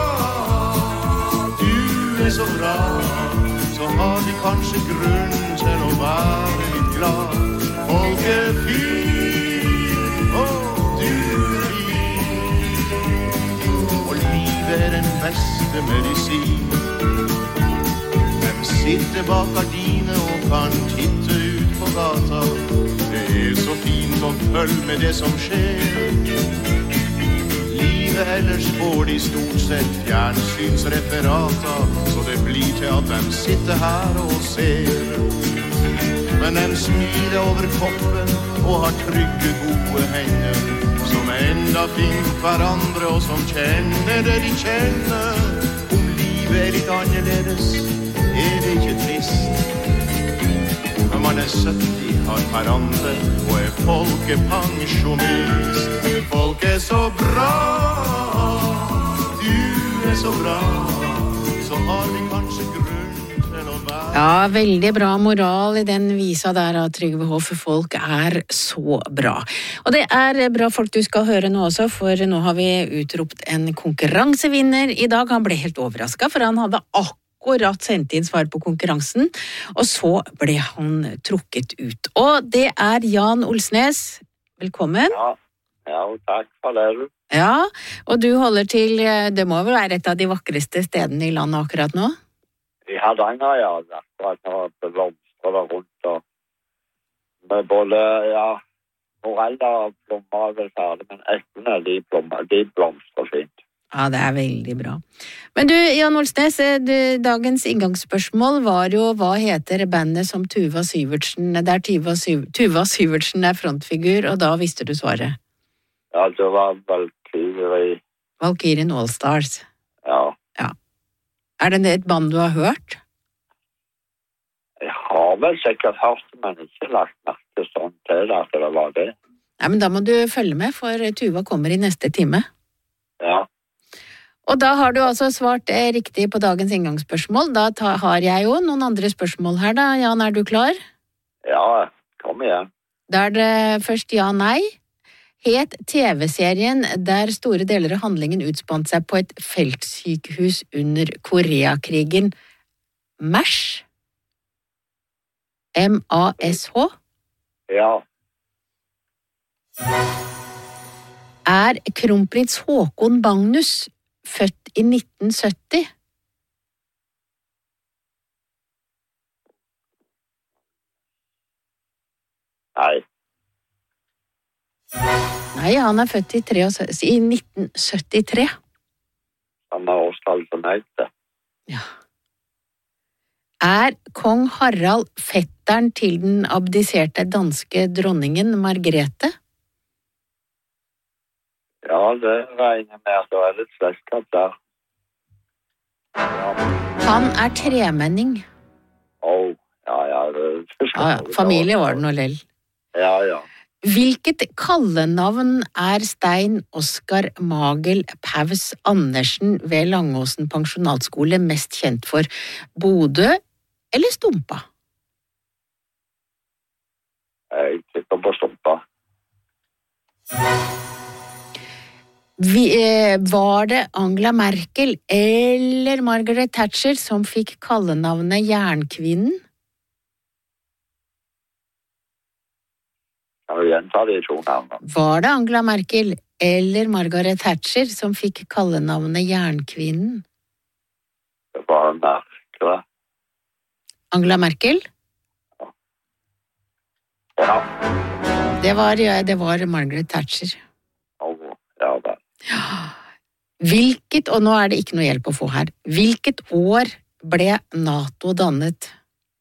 du er så bra, så har vi kanskje grunn til å være litt glad. Folk er fin, og du er fin, og livet er den beste medisin. Hvem sitter bak gardiner og kan titte ut på gata? Det er så fint å følge med det som skjer. Livet ellers får de stort sett fjernsynsreferater, så det blir til at de sitter her og ser. Men de smiler over koppen og har trygge, gode hender, som enda finner hverandre og som kjenner det de kjenner. Om livet er litt annerledes, er det ikke trist. Når man er sytti, har hverandre og er folkepensjonist. Folk er så bra, du er så bra, så har vi kanskje grunn til å være. Ja, veldig bra moral i den visa der av Trygve Hoff. Folk er så bra. Og det er bra folk du skal høre nå også, for nå har vi utropt en konkurransevinner i dag. Han ble helt overrasket, for han hadde akkurat sendt inn svar på konkurransen, og så ble han trukket ut. Og det er Jan Olsnes. Velkommen. Ja, ja takk for det. Ja, og du holder til, det må vel være et av de vakreste stedene i landet akkurat nå? I Hardanger, ja, akkurat nå blomstrer det rundt, og med både, ja, moreller og plommer er vel ferdig, men eplene, de, plommer, de blomstrer fint. Ja, det er veldig bra. Men du, Jan Olsnes, du, dagens inngangsspørsmål var jo, hva heter bandet som Tuva Syvertsen, der Tuva, Syv, Tuva Syvertsen er frontfigur, og da visste du svaret? Ja, det var Valkyrie. Valkyrien All Stars. Ja. Ja. Er det et band du har hørt? Jeg har vel sikkert hørt, men ikke lagt merke sånn til at det var det. Nei, men da må du følge med, for Tuva kommer i neste time. Ja. Og da har du altså svart eh, riktig på dagens inngangsspørsmål. Da ta, har jeg jo noen andre spørsmål her da. Jan, er du klar? Ja, kom igjen. Da er det først ja-nei. Het T V-serien der store deler av handlingen utspant seg på et feltsykehus under Koreakrigen MASH? M A S H? Ja. Er kronprins Håkon Magnus født i nitten sytti? Nei. Nei, han er født i, syttitre, i nitten syttitre. Samme årstall som jeg det. Ja. Er kong Harald fetteren til den abdiserte danske dronningen Margrethe? Ja, det regner med at det er litt slektskap der. Ja. Han er tremenning. Åh, oh, ja, ja. Det, ja, ja. Familie var det nå lell. Ja, ja. Hvilket kallenavn er Stein Oskar Magel Paus Andersen ved Langåsen pensjonatskole mest kjent for? Bodø eller Stumpa? Jeg sitter på Stumpa. Vi, eh, var det Angela Merkel eller Margaret Thatcher som fikk kallenavnet Jernkvinnen? Kan du gjenta de to navnene? Var det Angela Merkel eller Margaret Thatcher som fikk kallenavnet Jernkvinnen? Det var Merkel. Angela Merkel? Ja. Det var, ja, det var Margaret Thatcher. Oh, ja, det. Hvilket, og nå er det ikke noe hjelp å få her, hvilket år ble NATO dannet?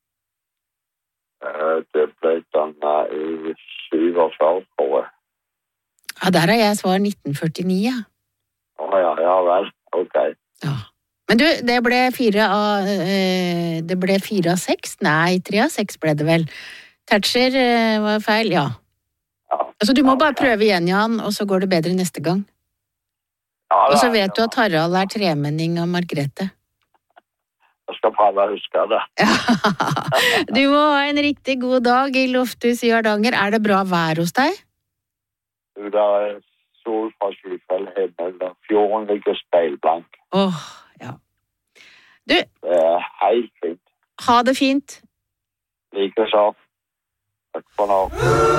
Det ble dannet i syvogfyrre, tror jeg. Ja, der har jeg svar nitten førtini, ja. Å ja, ja vel, ok. Ja. Men du, det ble fire av, øh, det ble fire av seks? Nei, tre av seks ble det vel. Thatcher øh, var feil, ja. Ja. Altså, du må bare prøve igjen, Jan, og så går det bedre neste gang. Ja, og så vet du at Harald er tremenning av Margrethe. Jeg skal prøve å huske det. Du må ha en riktig god dag i Lofthus i Hardanger. Er det bra vær hos deg? Du, det er sol fra skyfall himmel. Fjorden ligger speilblank. Åh, oh, ja. Du. Det er helt fint. Ha det fint. Like så. Takk for nå.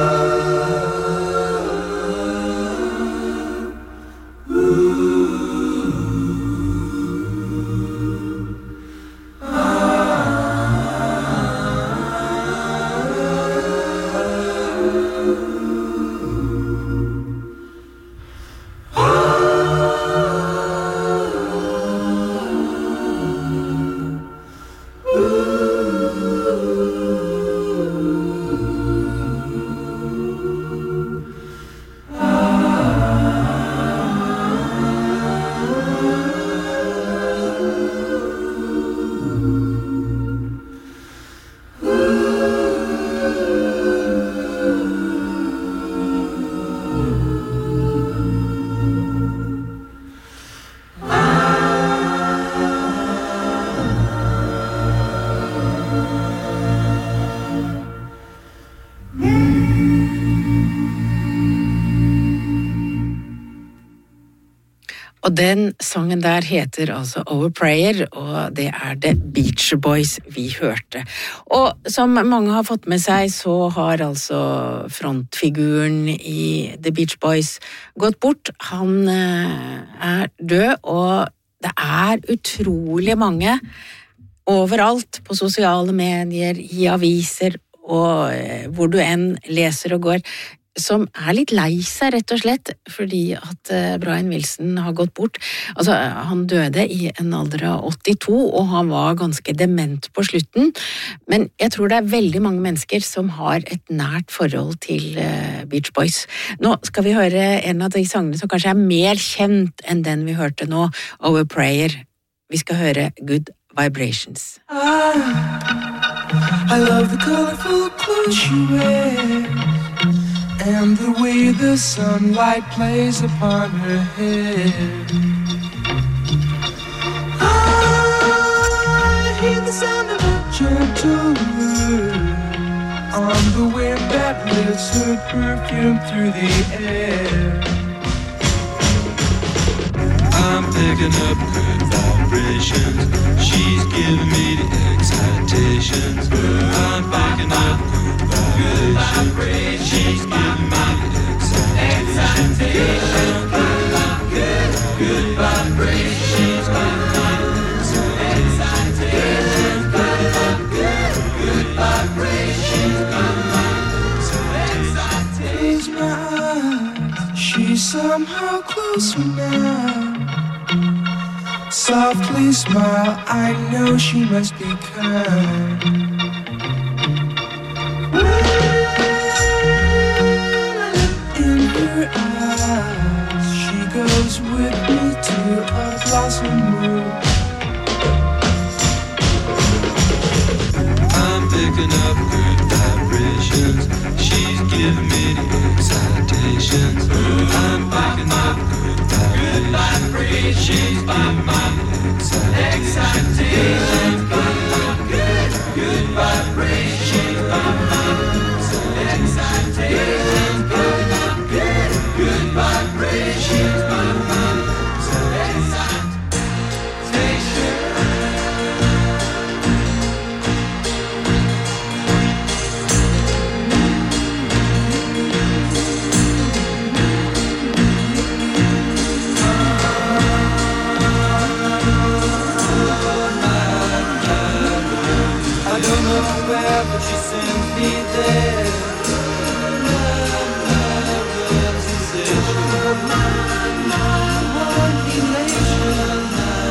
Og den sangen der heter altså Our Prayer, og det er The Beach Boys vi hørte. Og som mange har fått med seg, så har altså frontfiguren i The Beach Boys gått bort. Han er død, og det er utrolig mange overalt på sosiale medier, i aviser, og hvor du enn leser og går, som er litt lei seg, rett og slett, fordi at Brian Wilson har gått bort. Altså, han døde i en alder av åttito, og han var ganske dement på slutten. Men jeg tror det er veldig mange mennesker som har et nært forhold til Beach Boys. Nå skal vi høre en av de sangene som kanskje er mer kjent enn den vi hørte nå, Our Prayer. Vi skal høre Good Vibrations. I, I love the colorful clothes you wear, and the way the sunlight plays upon her hair. I hear the sound of a gentle word on the wind that lifts her perfume through the air. I'm picking up good vibrations. She's giving me the excitations. I'm picking up good vibrations. She's giving me the excitations. She's somehow closer now. Softly smile, I know she must be kind. In her eyes, she goes with me to a blossom room. I'm picking up good vibrations. She's giving me the excitations. I'm picking up good vibrations. She's giving me the excitations. Good, good vibrations. Excitations. Good, good vibrations. But she sends me there. Love, love, love, sensation. Love, love, elation.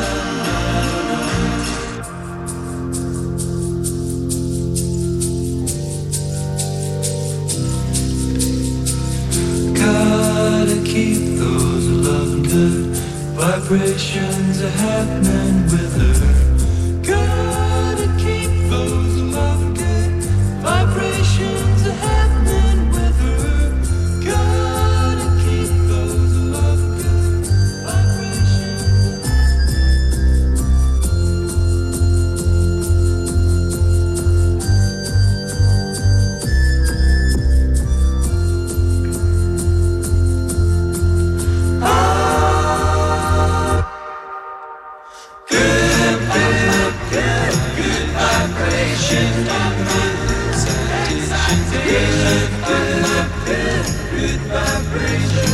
Gotta keep those loving good vibrations are happening with her. Gotta keep those loving good vibrations are happening with her. Gotta keep those loving good vibrations. Ah, good, good, good, good vibrations. Good, good, good, good vibrations.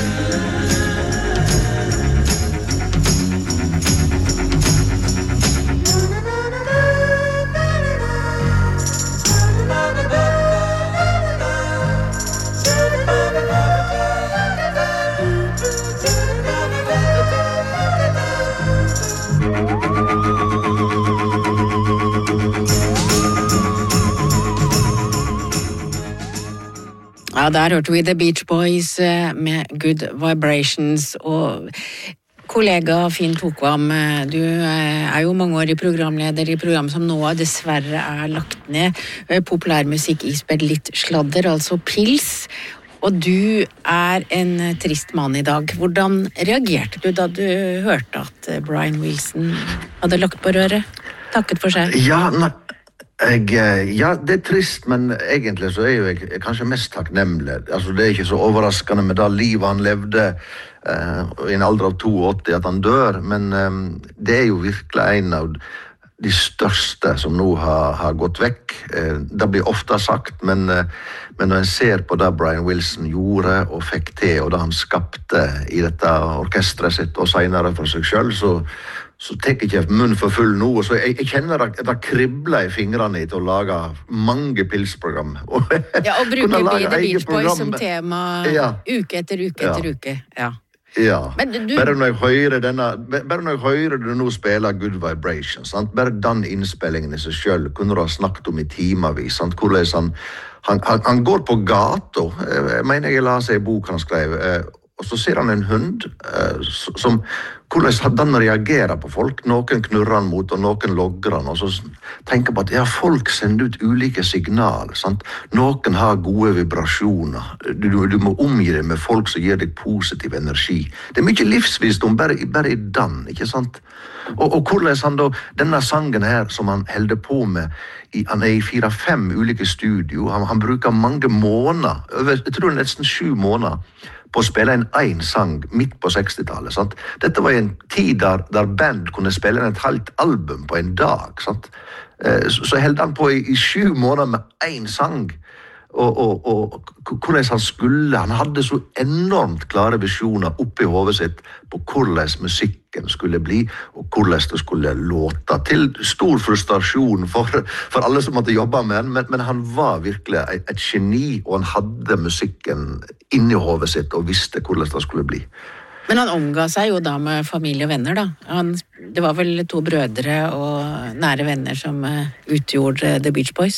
Ja, der hørte vi The Beach Boys med Good Vibrations, og kollega Finn Tokvam, du er jo mangeårig programleder i program som nå dessverre er lagt ned, populærmusikk ispedd litt sladder, altså pils, og du er en trist mann i dag. Hvordan reagerte du da du hørte at Brian Wilson hadde lagt på røret? Takket for seg. Ja, nei. Jeg, ja, det er trist, men egentlig så er jo jeg kanskje mest takknemlig. Altså, det er ikke så overraskende med det livet han levde uh, i en alder av åttito at han dør, men um, det er jo virkelig en av de største som nå har, har gått vekk. Uh, det blir ofte sagt, men, uh, men når en ser på det Brian Wilson gjorde og fikk til, og det han skapte i dette orkestret sitt og senere for seg selv, så så tenker jeg ikke munn for full nå, så jeg, jeg kjenner at det kribler i fingrene til å lage mange pilsprogram. Ja, og bruke Be The Beach Boys som tema ja. Uke etter uke ja. etter uke. Ja. Ja, Men du... bare når jeg hører denne, bare når jeg hører du nå spiller Good Vibrations, sant? Bare den innspillingen i seg selv, kunne du ha snakket om i timevis, sant? Hvordan han, han, han, han går på gata, jeg mener jeg la seg i bok han skrev, og så ser han en hund som, hvordan den reagerer på folk, noen knurrer han mot, og noen logger han, og så tenker på at ja, folk sender ut ulike signal, sant? Noen har gode vibrasjoner, du, du må omgi deg med folk som gir deg positiv energi. Det er mye livsvisdom bare, bare i den, ikke sant? Og, og hvordan han da, denne sangen her som han holder på med, i, han er i fire-fem ulike studio, han, han bruker mange måneder, jeg tror nesten sju måneder, på å spille en en sang midt på sekstitallet, sant? Dette var en tid der, der band kunne spille et halvt album på en dag, sant? Så, så held han på i, i sju måneder med en sang, Og, og, og hvordan han skulle, han hadde så enormt klare visjoner oppi hodet sitt på hvordan musikken skulle bli, og hvordan det skulle låte, til stor frustrasjon for, for alle som måtte jobbe med han, men, men han var virkelig et, et geni, og han hadde musikken inni hodet sitt, og visste hvordan det skulle bli. Men han omga seg jo da med familie og venner da. Han, det var vel to brødre og nære venner som uh, utgjorde The Beach Boys.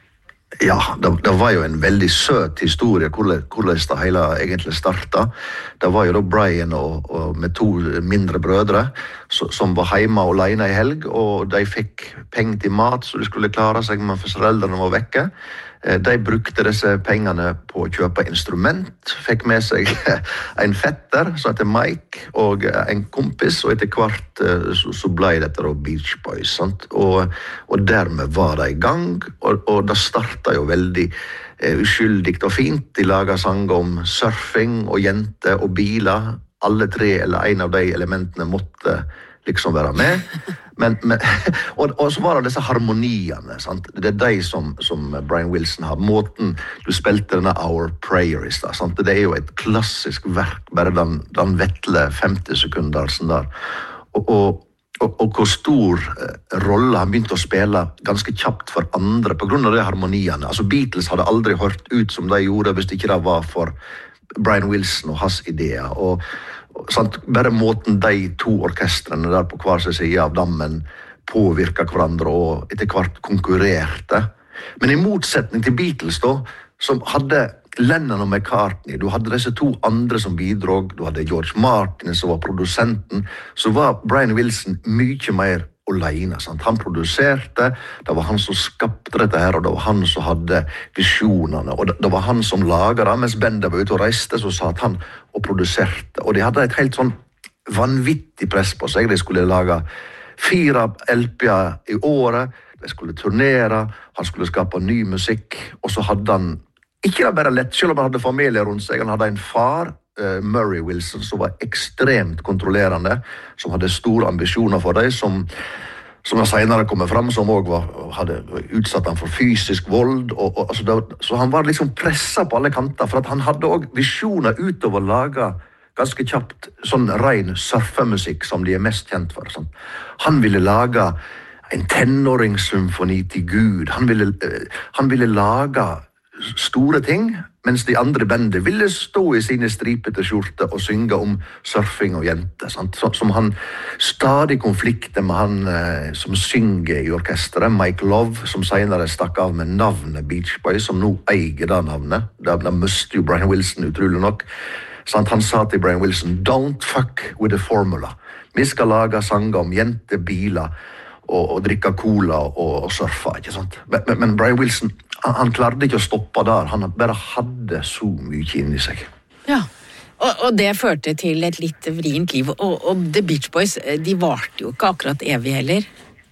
Ja, det, det var jo en veldig søt historie hvordan, hvordan det hele egentlig startet. Det var jo da Brian og, og med to mindre brødre så, som var hjemme alene i helg, og de fikk penger til mat så de skulle klare seg, men foreldrene var vekke. De brukte disse pengene på å kjøpe instrument, fikk med seg en fetter som heter Mike, og en kompis, og etter hvert så, så ble dette da Beach Boys, sant? Og, og dermed var de i gang, og, og det startet jo veldig eh, uskyldig og fint. De laget sanger om surfing og jenter og biler. Alle tre eller en av de elementene måtte liksom være med. Men, men, og, og så var det disse harmoniene, sant? Det er de som, som Brian Wilson har. Måten du spilte denne Our Prayer i sted, sant? Det er jo et klassisk verk, bare den, den vettle femti sekunder sånn der. Og, og, og, og hvor stor eh, rolle han begynte å spille ganske kjapt for andre på grunn av de harmoniene. Altså Beatles hadde aldri hørt ut som de gjorde hvis det ikke det var for Brian Wilson og hans ideer. Og Sant? Bare måten de to orkestrene der på hver side av dammen påvirket hverandre og etter hvert konkurrerte. Men i motsetning til Beatles da, som hadde Lennon og McCartney, du hadde disse to andre som bidrog, du hadde George Martin som var produsenten, så var Brian Wilson mye mer alene. Sant? Han produserte, det var han som skapte dette her, og det var han som hadde visjonene, og det, det var han som laget det, mens bandet var ute og reiste, så satt han og produserte. Og de hadde et helt sånn vanvittig press på seg. De skulle lage fire L P-er i året, de skulle turnere, han skulle skape ny musikk, og så hadde han, ikke det bare lett, selv om han hadde familie rundt seg, han hadde en far, uh, Murray Wilson, som var ekstremt kontrollerende, som hadde store ambisjoner for dem, som som jeg senere kommer frem, som også var, hadde utsatt han for fysisk vold, og, og, altså det, så han var liksom presset på alle kanter, for at han hadde også visjoner utover å lage ganske kjapt sånn ren surfemusikk som de er mest kjent for. Sånn. Han ville lage en tenåringssymfoni til Gud, han ville, han ville lage store ting, mens de andre bandet ville stå i sine stripete skjorter og synge om surfing og jenter, sant? Som han stadig konflikter med han eh, som synger i orkestret, Mike Love, som senere stakk av med navnet Beach Boys, som nå eier det navnet. Da, da mistet jo Brian Wilson utrolig nok. Sant? Han sa til Brian Wilson, don't fuck with the formula. Vi skal lage sanger om jenter, biler, og, og drikke cola og, og surfe, ikke sant? Men, men, men Brian Wilson, han, han klarte ikke å stoppe der, han bare hadde så mye inni seg. Ja, og, og det førte til et litt vrient liv, og, og The Beach Boys, de varte jo ikke akkurat evig heller.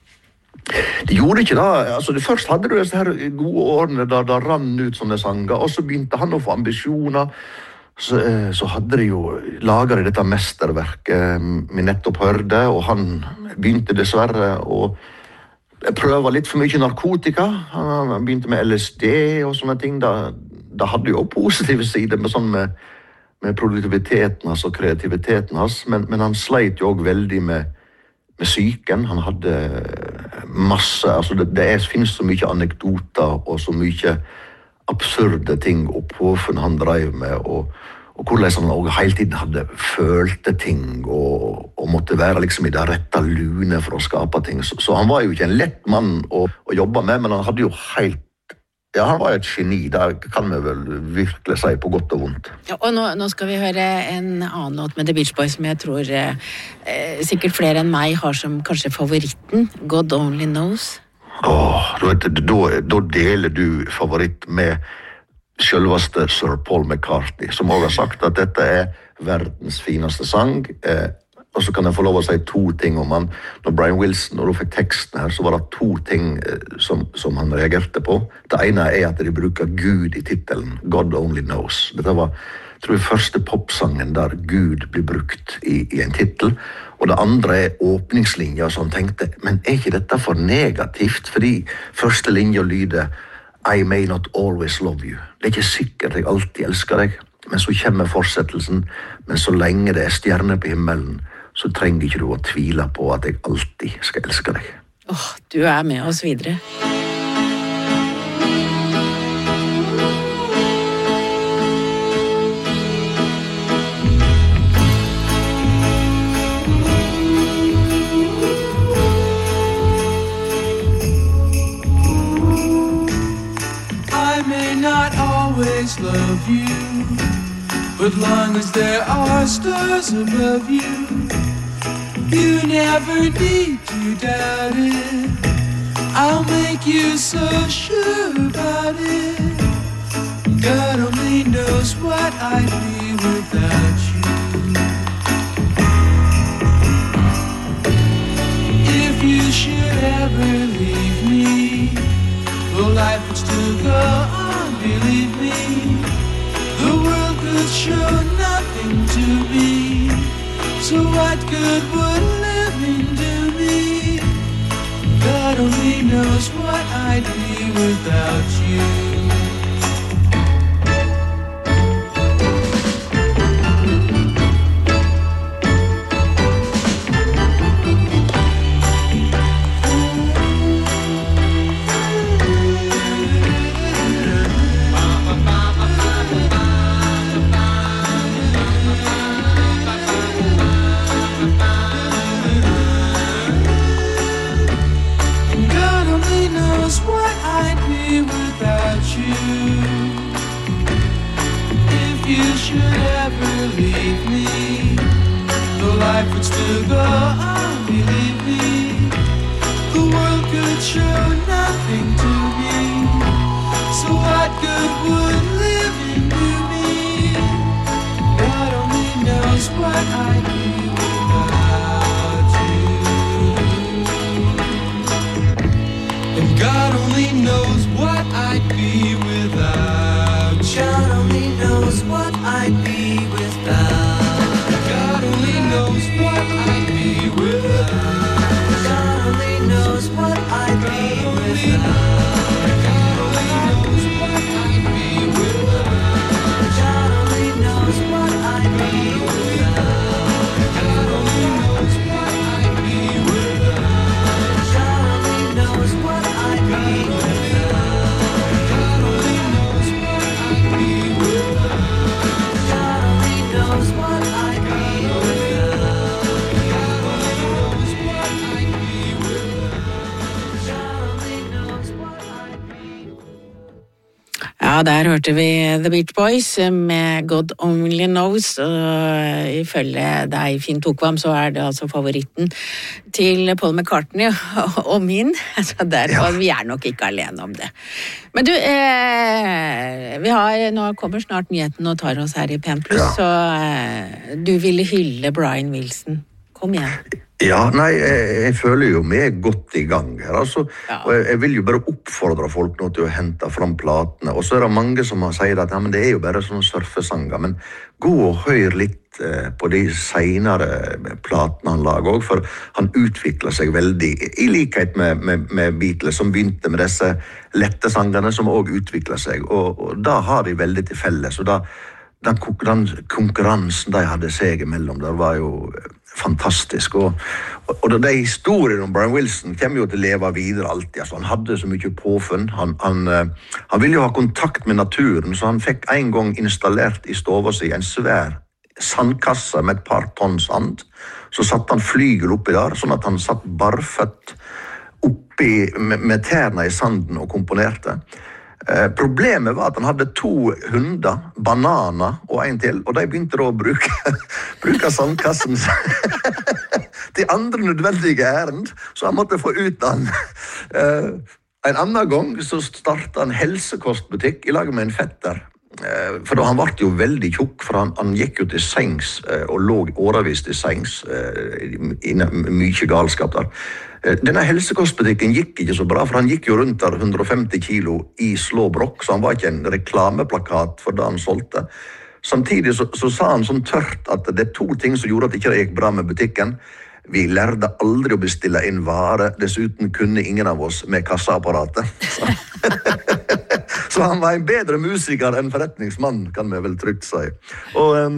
De gjorde ikke det, altså det først hadde du disse her gode årene der det rann ut sånne sanger, og så begynte han å få ambisjoner, Så, så hadde de jo laget dette mesterverket vi nettopp hørte, og han begynte dessverre å prøve litt for mye narkotika. Han begynte med L S D og sånne ting. Da, da hadde jo positive sider med, sånn med, med produktiviteten hans og kreativiteten hans, men, men han sleit jo også veldig med, med psyken. Han hadde masse, altså det, det er, finnes så mye anekdoter og så mye absurde ting og påfunn han drev med, og, og hvordan han også hele tiden hadde følte ting og, og måtte være liksom i det rette lune for å skape ting. Så, så han var jo ikke en lett mann å, å jobbe med, men han hadde jo helt, ja, han var et geni, det kan vi vel virkelig si på godt og vondt. Ja, og nå, nå skal vi høre en annen låt med The Beach Boys, som jeg tror eh, sikkert flere enn meg har som kanskje favoritten, God Only Knows. Åh, da, da, da deler du favoritt med selveste Sir Paul McCartney, som også har sagt at dette er verdens fineste sang. Eh, og så kan jeg få lov å si to ting om han. Når Brian Wilson, når du fikk teksten her, så var det to ting eh, som, som han reagerte på. Det ene er at de bruker Gud i titelen, God Only Knows. Dette var, tror jeg, første popsangen der Gud blir brukt i, i en titel. Og det andre er åpningslinja, som tenkte, men er ikke dette for negativt? Fordi første linja lyder I may not always love you. Det er ikke sikkert jeg alltid elsker deg, men så kommer fortsettelsen. Men så lenge det er stjerner på himmelen, så trenger ikke du å tvile på at jeg alltid skal elske deg. Åh, du er med oss videre. Always love you, but long as there are stars above you, you never need to doubt it. I'll make you so sure about it. God only knows what I'd be without you. If you should ever leave me, well, life would still go on, believe me. The world could show nothing to me, so what good would living do me? God only knows what I'd be without you. Life would still go on, believe me. The world could show nothing to me, so what good would living do me? God only knows what I'd be without you. And God only knows what I'd be without you. God only knows what I'd be without. God only knows what I'd be without. God only knows what I'd be without. God only knows what I'd be without. God only knows what I'd be without. God only knows what I'd be without. God only knows what I'd be without. God only knows what I'd be without. God only knows what I'd be. Ja, der hørte vi The Beach Boys med God Only Knows, og ifølge deg, Finn Tokvam, så er det altså favoritten til Paul McCartney og min, så der var vi er nok ikke alene om det. Men du, eh, vi har, nå kommer snart nyheten og tar oss her i P en Plus, så eh, du ville hylle Brian Wilson. Kom igjen. Ja, nei, jeg, jeg føler jo vi er godt i gang her, altså. Ja. Og jeg, jeg vil jo bare oppfordre folk nå til å hente fram platene. Og så er det mange som har sagt at ja, men det er jo bare sånne surfesanger, men gå og hør litt eh, på de senere platene han lager også, for han utvikler seg veldig, i likhet med, med, med Beatles, som begynte med disse lette sangene, som også utvikler seg. Og, og da har de veldig til felles, og da den konkurransen de hadde seg imellom, det var jo fantastisk. Og, og, og de historiene om Brian Wilson kommer jo til å leve videre alltid. Altså, han hadde så mye påfunn. Han, han, han ville jo ha kontakt med naturen, så han fikk en gang installert i stova si en svær sandkasse med et par tonn sand. Så satt han flygel oppi der, sånn at han satt barføtt oppi med, med tærne i sanden og komponerte. Eh, problemet var at han hadde to hunder, bananer og en til, og de begynte da å bruke, bruke sandkassen til andre nødvendige ærend, så han måtte få ut den. Eh, en annen gang så startet han helsekostbutikk i lag med en fetter, eh, for da han var jo veldig tjukk, for han, han gikk jo til sengs eh, og lå årevis til sengs, eh, inne mye galskap der. Denne helsekostbutikken gikk ikke så bra, for han gikk jo rundt der hundre og femti kilo i slåbrokk, så han var ikke en reklameplakat for det han solgte. Samtidig så, så sa han sånn tørt at det er to ting som gjorde at det ikke gikk bra med butikken. Vi lærte aldri å bestille inn vare, dessuten kunne ingen av oss med kassaapparatet. Så han var en bedre musiker enn forretningsmann, kan vi vel trygt si. Og um,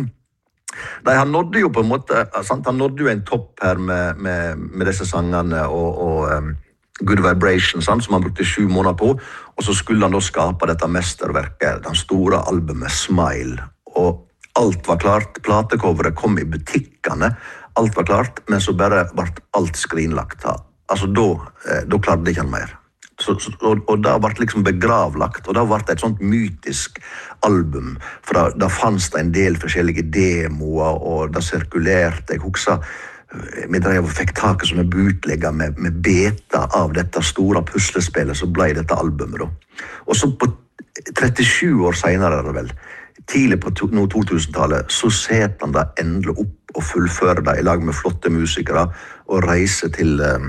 nei, han nådde jo på en måte, sant? Han nådde jo en topp her med, med, med disse sangene og, og um, Good Vibration, sant? Som han brukte sju måneder på, og så skulle han da skape dette mesterverket, den store albumet Smile, og alt var klart, platecoveret kom i butikkene, alt var klart, men så bare ble alt skrinlagt. Altså, da, da klarte ikke han mer. Så, så, og, og da ble det liksom begravlagt, og da ble det et sånt mytisk album, for da, da fanns det en del forskjellige demoer, og da sirkulerte, jeg husker, vi drev og fikk taket som en bootlegger med, med beta av dette store puslespillet, så ble dette albumet da. Og så på trettisju år senere, er det vel, tidlig på to, no, to-tusen-tallet, så set han da endelig opp og fullfører det i lag med flotte musikere og reiser til eh,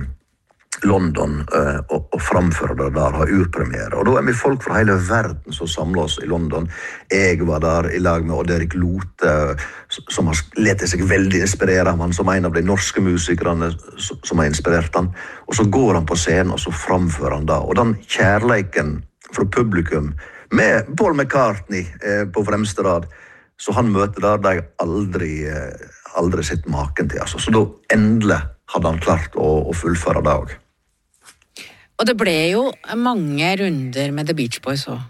London eh, og, og framfører det der, har urpremiere. Og da er vi folk fra hele verden som samler oss i London. Jeg var der i lag med Odd Erik Lothe, som har letet seg veldig inspirere av han, som en av de norske musikerne som har inspirert han. Og så går han på scenen, og så framfører han da. Og den kjærleiken fra publikum, med Paul McCartney eh, på fremste rad, så han møter der de aldri, eh, aldri sett maken til. Altså. Så da endelig hadde han klart å, å fullføre det også. Og det ble jo mange runder med The Beach Boys også.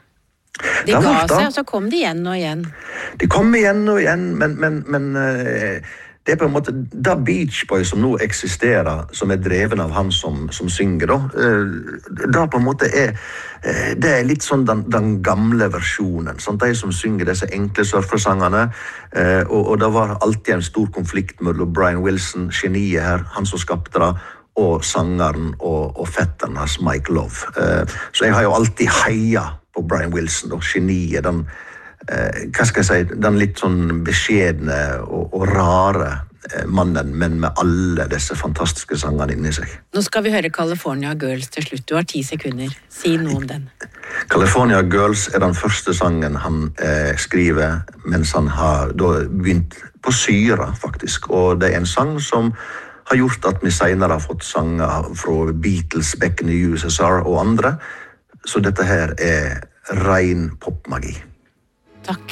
De ga seg, og så kom de igjen og igjen. De kom igjen og igjen, men, men, men eh, det er på en måte da Beach Boys som nå eksisterer, som er dreven av han som, som synger da, eh, da på en måte er eh, det er litt sånn den, den gamle versjonen, sånn, de som synger disse enkle surfersangene, eh, og, og det var alltid en stor konflikt mellom Brian Wilson, geniet her, han som skapte det, og sangeren og, og fetteren hans Mike Love. Eh, så jeg har jo alltid heia på Brian Wilson, og geniet, den Eh, hva skal jeg si, den litt sånn beskjedne og, og rare eh, mannen, men med alle disse fantastiske sangene inni seg. Nå skal vi høre California Girls til slutt. Du har ti sekunder. Si noe om den. California Girls er den første sangen han eh, skriver mens han har da begynt på syre, faktisk. Og det er en sang som har gjort at vi senere har fått sanger fra Beatles, back in the U S S R og andre. Så dette her er ren popmagi. Takk.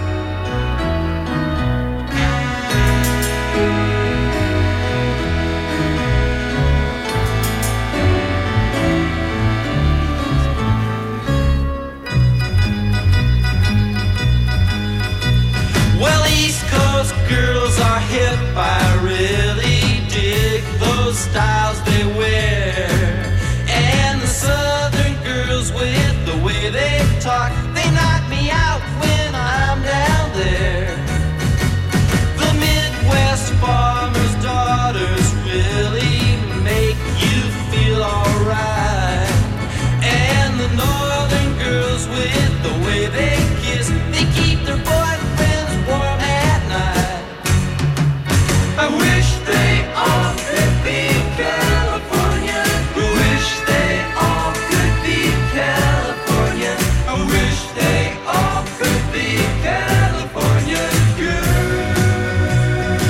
Well, East Coast girls are hip. I really dig those styles they wear. And the Southern girls with the way they talk, they knock me out when I'm down there. The Midwest farmers' daughters really make you feel alright. And the Northern girls with the way they kiss, they keep their boyfriends warm at night. I wish they all could be California. I wish they all could be California. I wish they all could be California girls.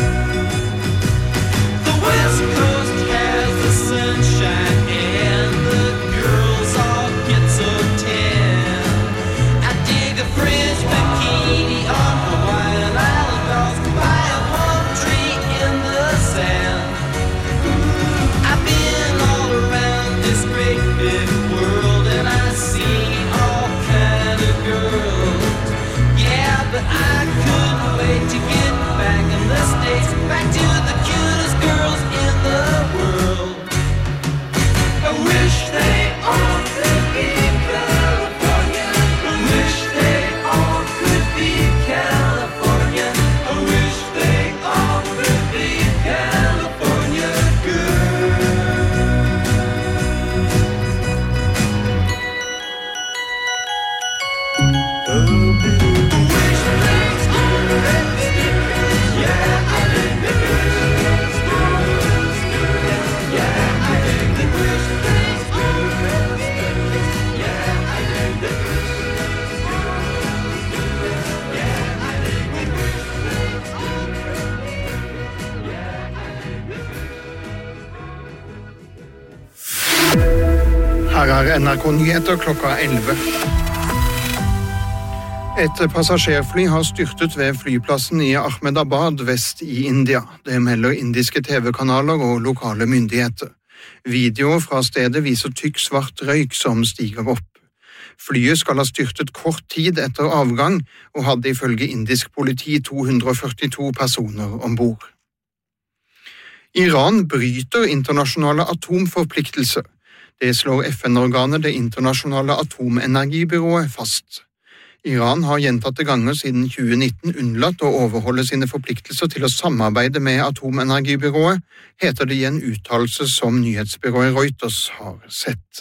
The West Coast has the sunshine and the girls all get so tan. I dig a French bikini on Hawaiian Island by a palm tree in the sand. I've been all around this great big world and I've seen all kind of girls. Yeah, but I couldn't wait to get back in the States, back to the cutest girls in the world. I wish they all could be California. I wish they all could be California. I wish they all could be California Her er N R K Nyheter klokka elleve. Et passasjerfly har styrtet ved flyplassen i Ahmedabad vest i India. Det melder indiske T V-kanaler og lokale myndigheter. Videoer fra stedet viser tykk svart røyk som stiger opp. Flyet skal ha styrtet kort tid etter avgang og hadde ifølge indisk politi to hundre og førtito personer ombord. Iran bryter internasjonale atomforpliktelser. Det slår F N-organet Det internasjonale atomenergibyrået fast. Iran har gjentatte ganger siden tjue nitten unnlatt å overholde sine forpliktelser til å samarbeide med atomenergibyrået, heter det i en uttalelse som nyhetsbyrået Reuters har sett.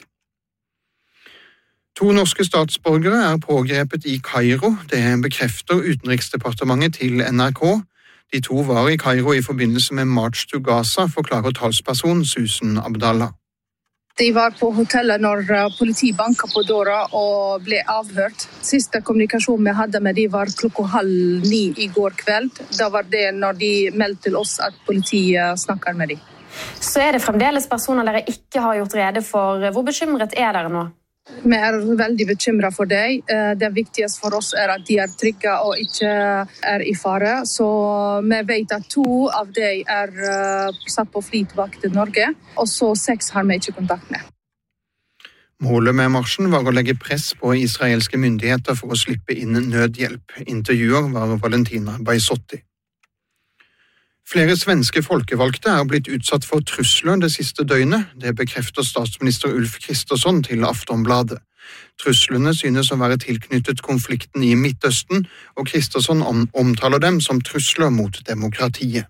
To norske statsborgere er pågrepet i Kairo, det bekrefter Utenriksdepartementet til N R K. De to var i Kairo i forbindelse med March to Gaza, forklarer talsperson Susan Abdallah. De var på hotellet når politi banket på døra og ble avhørt. Siste kommunikasjon vi hadde med de var klokka halv ni i går kveld. Da var det når de meldte til oss at politiet snakker med dem. Så er det fremdeles personer dere ikke har gjort rede for. Hvor bekymret er dere nå? Vi er veldig bekymret for dem. Det viktigste for oss er at de er trygge og ikke er i fare. Så vi vet at to av dem er satt på fly tilbake til Norge, og så seks har vi ikke kontakt med. Målet med marsjen var å legge press på israelske myndigheter for å slippe inn nødhjelp. Intervjuer var Valentina Baisotti. Flere svenske folkevalgte er blitt utsatt for trusler det siste døgnet. Det bekrefter statsminister Ulf Kristersson til Aftonbladet. Truslene synes å være tilknyttet konflikten i Midtøsten, og Kristersson omtaler dem som trusler mot demokratiet.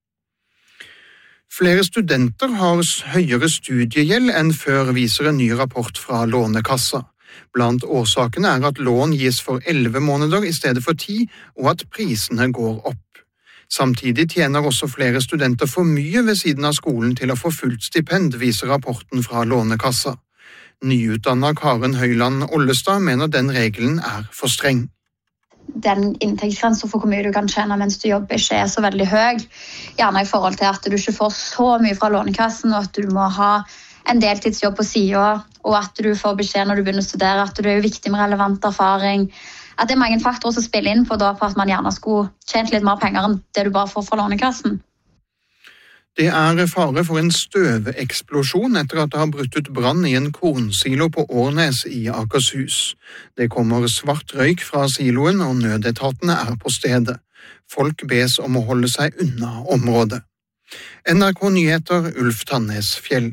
Flere studenter har høyere studiegjeld enn før, viser en ny rapport fra Lånekassa. Blant årsakene er at lån gis for elleve måneder i stedet for ti, og at prisene går opp. Samtidig tjener også flere studenter for mye ved siden av skolen til å få fullt stipend, viser rapporten fra Lånekassa. Nyutdannet Karen Høyland Ollestad mener den regelen er for streng. Den inntektsgrensen for hvor mye du kan tjene mens du jobber ikke er så veldig høy. Gjerne i forhold til at du ikke får så mye fra Lånekassen, og at du må ha en deltidsjobb på siden, og at du får beskjed når du begynner å studere, at det er viktig med relevant erfaring. At det er mange faktorer som spiller inn på, da, på at man gjerne skulle tjent litt mer penger enn det du bare får fra Lånekassen. Det er fare for en støveksplosjon etter at det har brutt ut brann i en kornsilo på Årnes i Akershus. Det kommer svart røyk fra siloen, og nødetatene er på stedet. Folk bes om å holde seg unna området. N R K Nyheter, Ulf Tannes Fjell.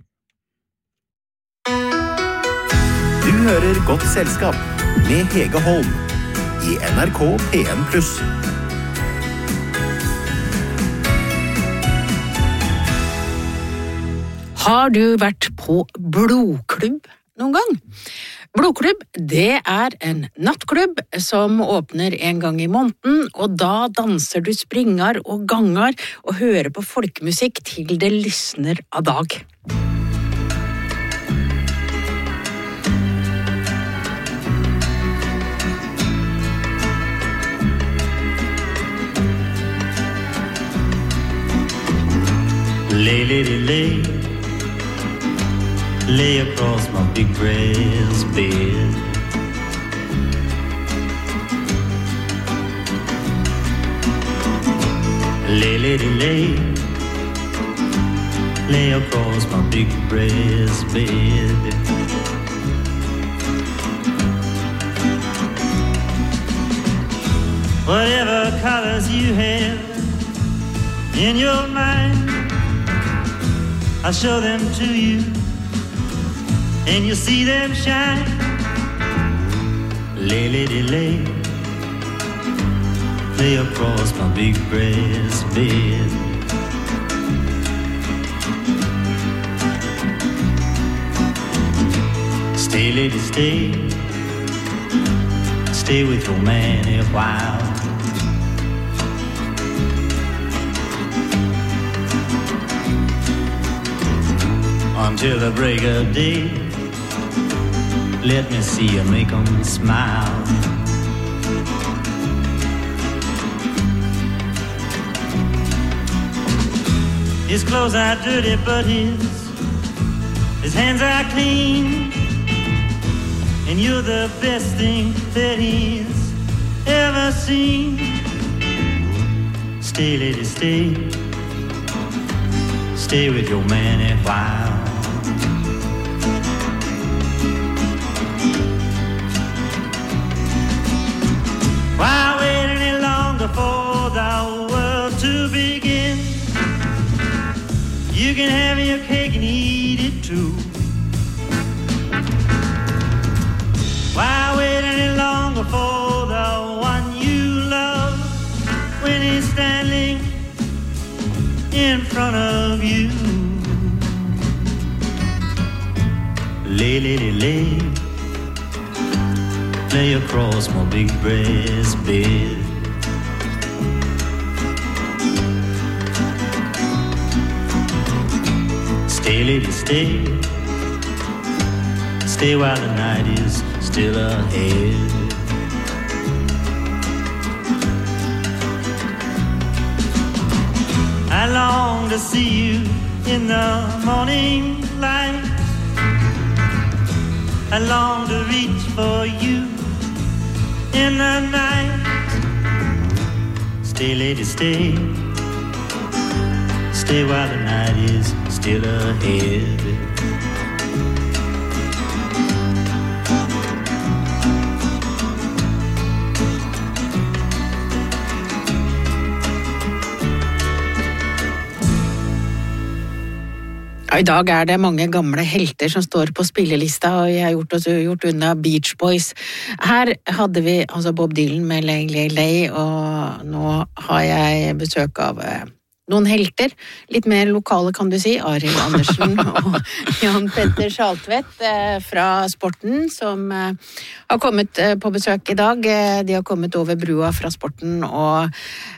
Du hører Godt selskap med Hege Holm i N R K P en pluss. Har du vært på blodklubb noen gang? Blodklubb, det er en nattklubb som åpner en gang i måneden, og da danser du springar og gangar og hører på folkemusikk til det lysner av dag. Lay, lady, lay, lay across my big brass bed. Lay, lady, lay, lay across my big brass bed. Whatever colors you have in your mind, I'll show them to you, and you'll see them shine. Lay, lady, lay, lay across my big brass bed. Stay, lady, stay, stay with your man a while. Until the break of day, let me see you make 'em smile. His clothes are dirty, but his his hands are clean, and you're the best thing that he's ever seen. Stay, lady, stay. Stay with your man a while. Why wait any longer for the world to begin? You can have your cake and eat it too. Why wait any longer for the one you love when he's standing in front of you? Lay, lay, lay, lay across my big breast bed. Stay, lady, stay. Stay while the night is still ahead. I long to see you in the morning light. I long to reach for you in the night. Stay, lady, stay. Stay while the night is still ahead. I dag er det mange gamle helter som står på spillelista, og jeg har gjort, oss, gjort unna Beach Boys. Her hadde vi altså Bob Dylan med Lay, Lay, Lay, og nå har jeg besøk av eh, noen helter, litt mer lokale kan du si, Arild Andersen og Jan Petter Schaltvedt eh, fra Sporten, som eh, har kommet eh, på besøk i dag. De har kommet over brua fra Sporten, og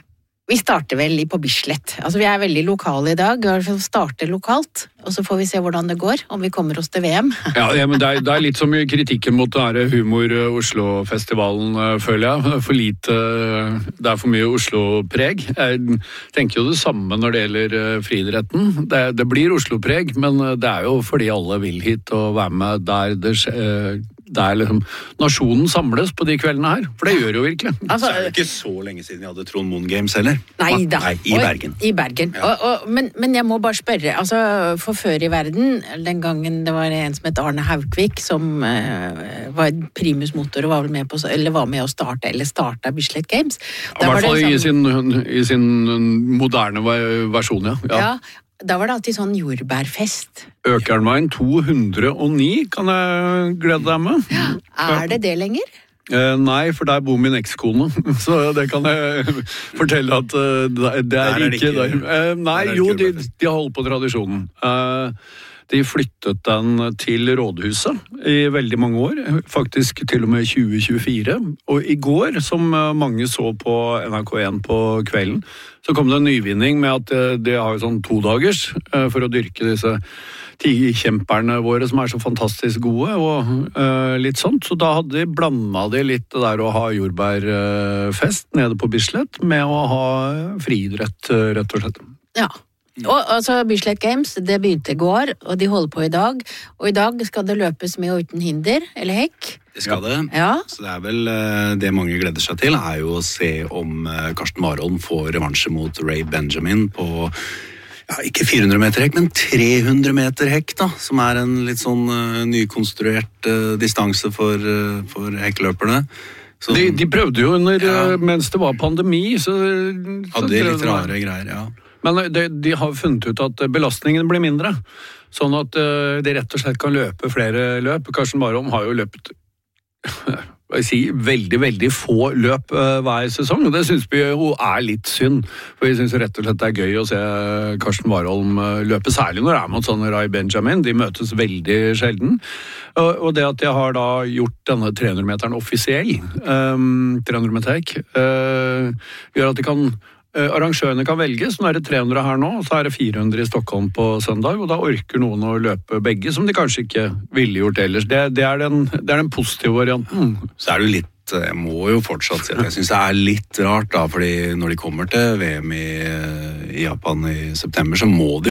vi starter vel på Bislett. Altså, vi er veldig lokale i dag, vi starter lokalt, og så får vi se hvordan det går, om vi kommer oss til V M. Ja, ja men det er, det er litt som kritikken mot denne Humor-Oslo-festivalen, føler jeg. For lite, det er for mye Oslo-preg. Jeg tenker jo det samme når det gjelder friidretten. Det, det blir Oslo-preg, men det er jo fordi alle vil hit og være med der det skjer. Der liksom nasjonen samles på de kveldene her, for det gjør jo virkelig. Altså, så er det ikke så lenge siden jeg hadde Trond Moen Games heller. Nei da. Nei, i Bergen. Og, I Bergen. Ja. Og, og, men, men jeg må bare spørre, altså for før i verden, den gangen det var en som het Arne Haukvik, som uh, var en primus motor og var med på, eller var med å starte, eller starta Bislett Games. I hvert fall i sin, i sin moderne versjon, ja. ja. Ja. Da var det alltid sånn jordbærfest. Økernveien to hundre og ni kan jeg glede deg med. Ja, er det det lenger? Eh, nei, for der bor min ekskone, så det kan jeg fortelle at uh, det, det er, er det ikke der. Eh, nei, er jo, de, de har holdt på tradisjonen. Eh, de flyttet den til rådhuset i veldig mange år, faktisk til og med tjue tjuefire. Og i går, som mange så på N R K én på kvelden, så kom det en nyvinning med at de har sånn to dagers for å dyrke disse tigekjemperne våre som er så fantastisk gode, og uh, litt sånt. Så da hadde de blandet de litt det der å ha jordbærfest nede på Bislett med å ha friidrett, rett og slett. Ja. Og altså Bislett Games, det begynte i går, og de holder på i dag. Og i dag skal det løpes med og uten hinder, eller hekk. Det skal det. Ja. Så det er vel det mange gleder seg til, er jo å se om Karsten Warholm får revansje mot Ray Benjamin på, ja, ikke fire hundre meter hekk, men tre hundre meter hekk, da, som er en litt sånn uh, nykonstruert uh, distanse for, uh, for hekkløperne. Så, de, de prøvde jo under, ja. Mens det var pandemi, så... så hadde de litt rare greier, ja. Men de, de har funnet ut at belastningen blir mindre, sånn at uh, de rett og slett kan løpe flere løp. Karsten Warholm har jo løpt hva jeg sier, veldig, veldig få løp uh, hver sesong, og det synes vi jo er litt synd, for vi synes rett og slett det er gøy å se Karsten Warholm uh, løpe, særlig når det er mot sånne Ray Benjamin, de møtes veldig sjelden, og, og det at jeg har da gjort denne tre hundre meteren offisiell, um, tre hundre meter hekk, uh, gjør at de kan arrangørene kan velge, så nå er det tre hundre her nå, og så er det fire hundre i Stockholm på søndag, og da orker noen å løpe begge, som de kanskje ikke ville gjort ellers. Det, det, er, den, det er den positive varianten. Så er det jo litt, jeg må jo fortsatt si at jeg synes det er litt rart da, fordi når de kommer til V M i, i Japan i september, så må de